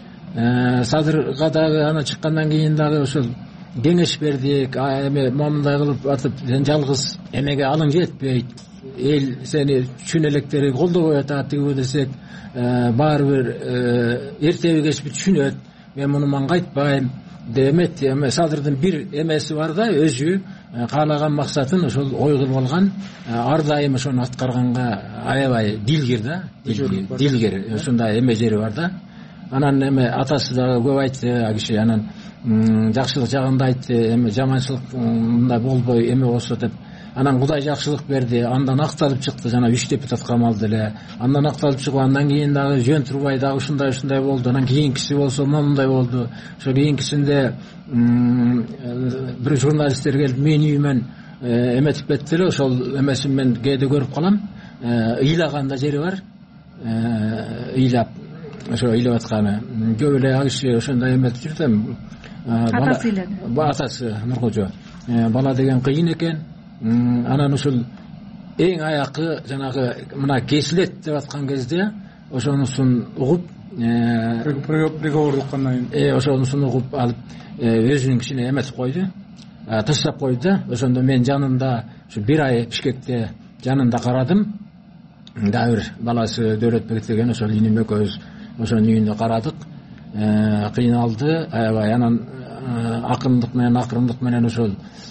Садырга дагы ана чыккандан кийин дагы ошол кеңеш бердик. Эми момундай кылып атып, сен жалгыз эмеге алың жетпейт, эл сени түшүн электери колдобой атат деп десек, баары бир эртеби кечпи түшүнөт. Мен муну маңгайтпайм демет. Садырдын бир эмеси бар да, өзү каалаган максатын ошол ой кылып алган, ар дайым ошону аткарганга аябай дилгир да, дилгир, ошондой эме жери бар да. Анан эме атасы дагы көп айтты, киши анан жакшылык жагында айтты, эме жаманчылык мындай болбой эме болсо деп. Анан Кудай жакшылык берди, андан акталып чыкты, жана 3 депутат камалды эле. Андан акталып чыгып, андан кийин дагы жөн турбай дагы ушундай болду. Анан кийинкиси болсо момундай болду. Ошо кийинкисинде бир журналисттер келип менин үйүмөн эметип кетти эле. Ошол эмесин мен кээде көрүп калам. Ыйлаганда жери бар. Ыйлап, ошо ыйлап атканы. Көп эле киши ошондой эметип жүрдү. Атасы ыйлады. Атасы Нуркожо. Бала деген кыйын экен. Анан ушул эң аякы жанагы мына кесилет деп аткан кезде ошонусун угуп, приговор уккандан кийин ошонусун угуп алып өзүнүн кичине эметип койду, таштап койду да. Ошондо мен жанында ушу бир ай Бишкекте жанында карадым. Дагы бир баласы Дөөлөтбек деген ошол иним экөөбүз ошонун үйүндө карадык. Кыйналды аябай. Анан акындык менен акырындык менен ошол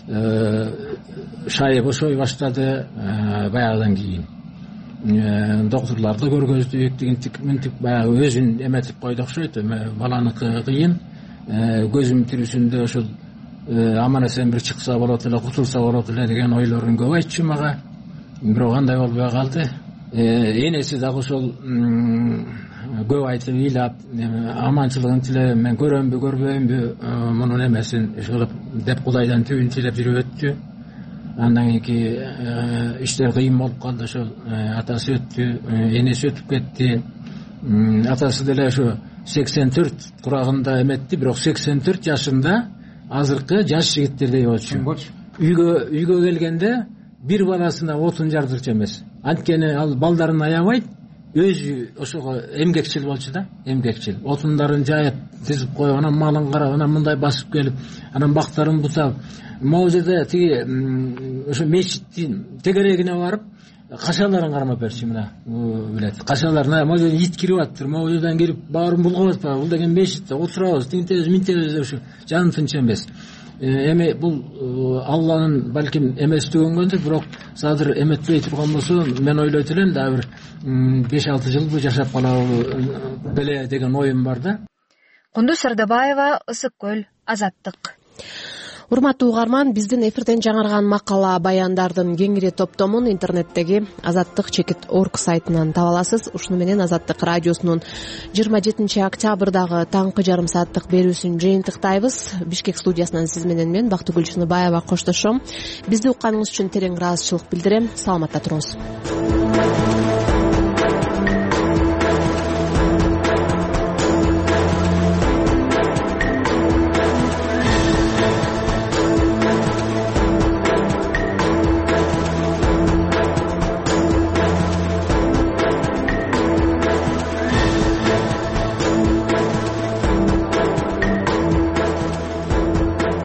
шайы бошой баштады. Баягыдан кийин доктурларды көргөздүк, тигинтик баягы өзүн эметип койду окшойт. Баланыкы кыйын, көзүм тирүүсүндө ошол аман эсен бир чыкса болот эле, кутулса болот эле деген ойлорун көп айтчу мага. Бирок андай болбой калды. Энеси дагы ошол көп айтып ыйлап, аманчылыгын тилеп, мен көрөмбү көрбөймбү мунун эмесин ошол деп Кудайдан түбүн тилеп жүрүп өттү. Андан кийин иштер кыйын болуп калды. Ошол атасы өттү, энеси өтүп кетти. Атасы деле ошо 84 курагында эметти, бирок 84 жашында азыркы жаш жигиттердей болчу. үйгө келгенде бир баласына отун жардырчу эмес. Анткени ал балдарын аябайт, өзү ошого эмгекчил болчу да, эмгекчил. Отундарын жайып, тизип коюп, анан малын карап, анан мындай басып келип, анан бактарын бутап, могу жерде тиги ошо мечиттин тегерегине барып, кашаларын кармап берчү мына билет. Кашаларына могу жерден ит кирип аттыр, могу жерден келип баарын булгап атпайбы? Бул деген мечит, отурабыз, тинтебиз, минтебиз деп ушу жаны тынч эмес. Эми бул Алланын балким эместигенгөндүр, бирок азыр эметпей турган болсо, мен ойлойт элем да бир 5-6 жыл жашап калабы беле деген оюм бар да. Кундуз Сардабаева, Ысык көл, Азаттык. Урматтуу угарман, биздин эфирден жаңырган макала баяндардын кеңири топтомун интернеттеги azattik.org сайтынан таба аласыз. Ушуну менен Азаттык радиосунун 27 октябрдагы таңкы жарым сааттык берүүсүн жыйынтыктайбыз. Бишкек студиясынан сиз менен мен Бактыгүл Чыныбаева коштошом. Бизди укканыңыз үчүн терең ыраазычылык билдирем. Саламатта туруңуз.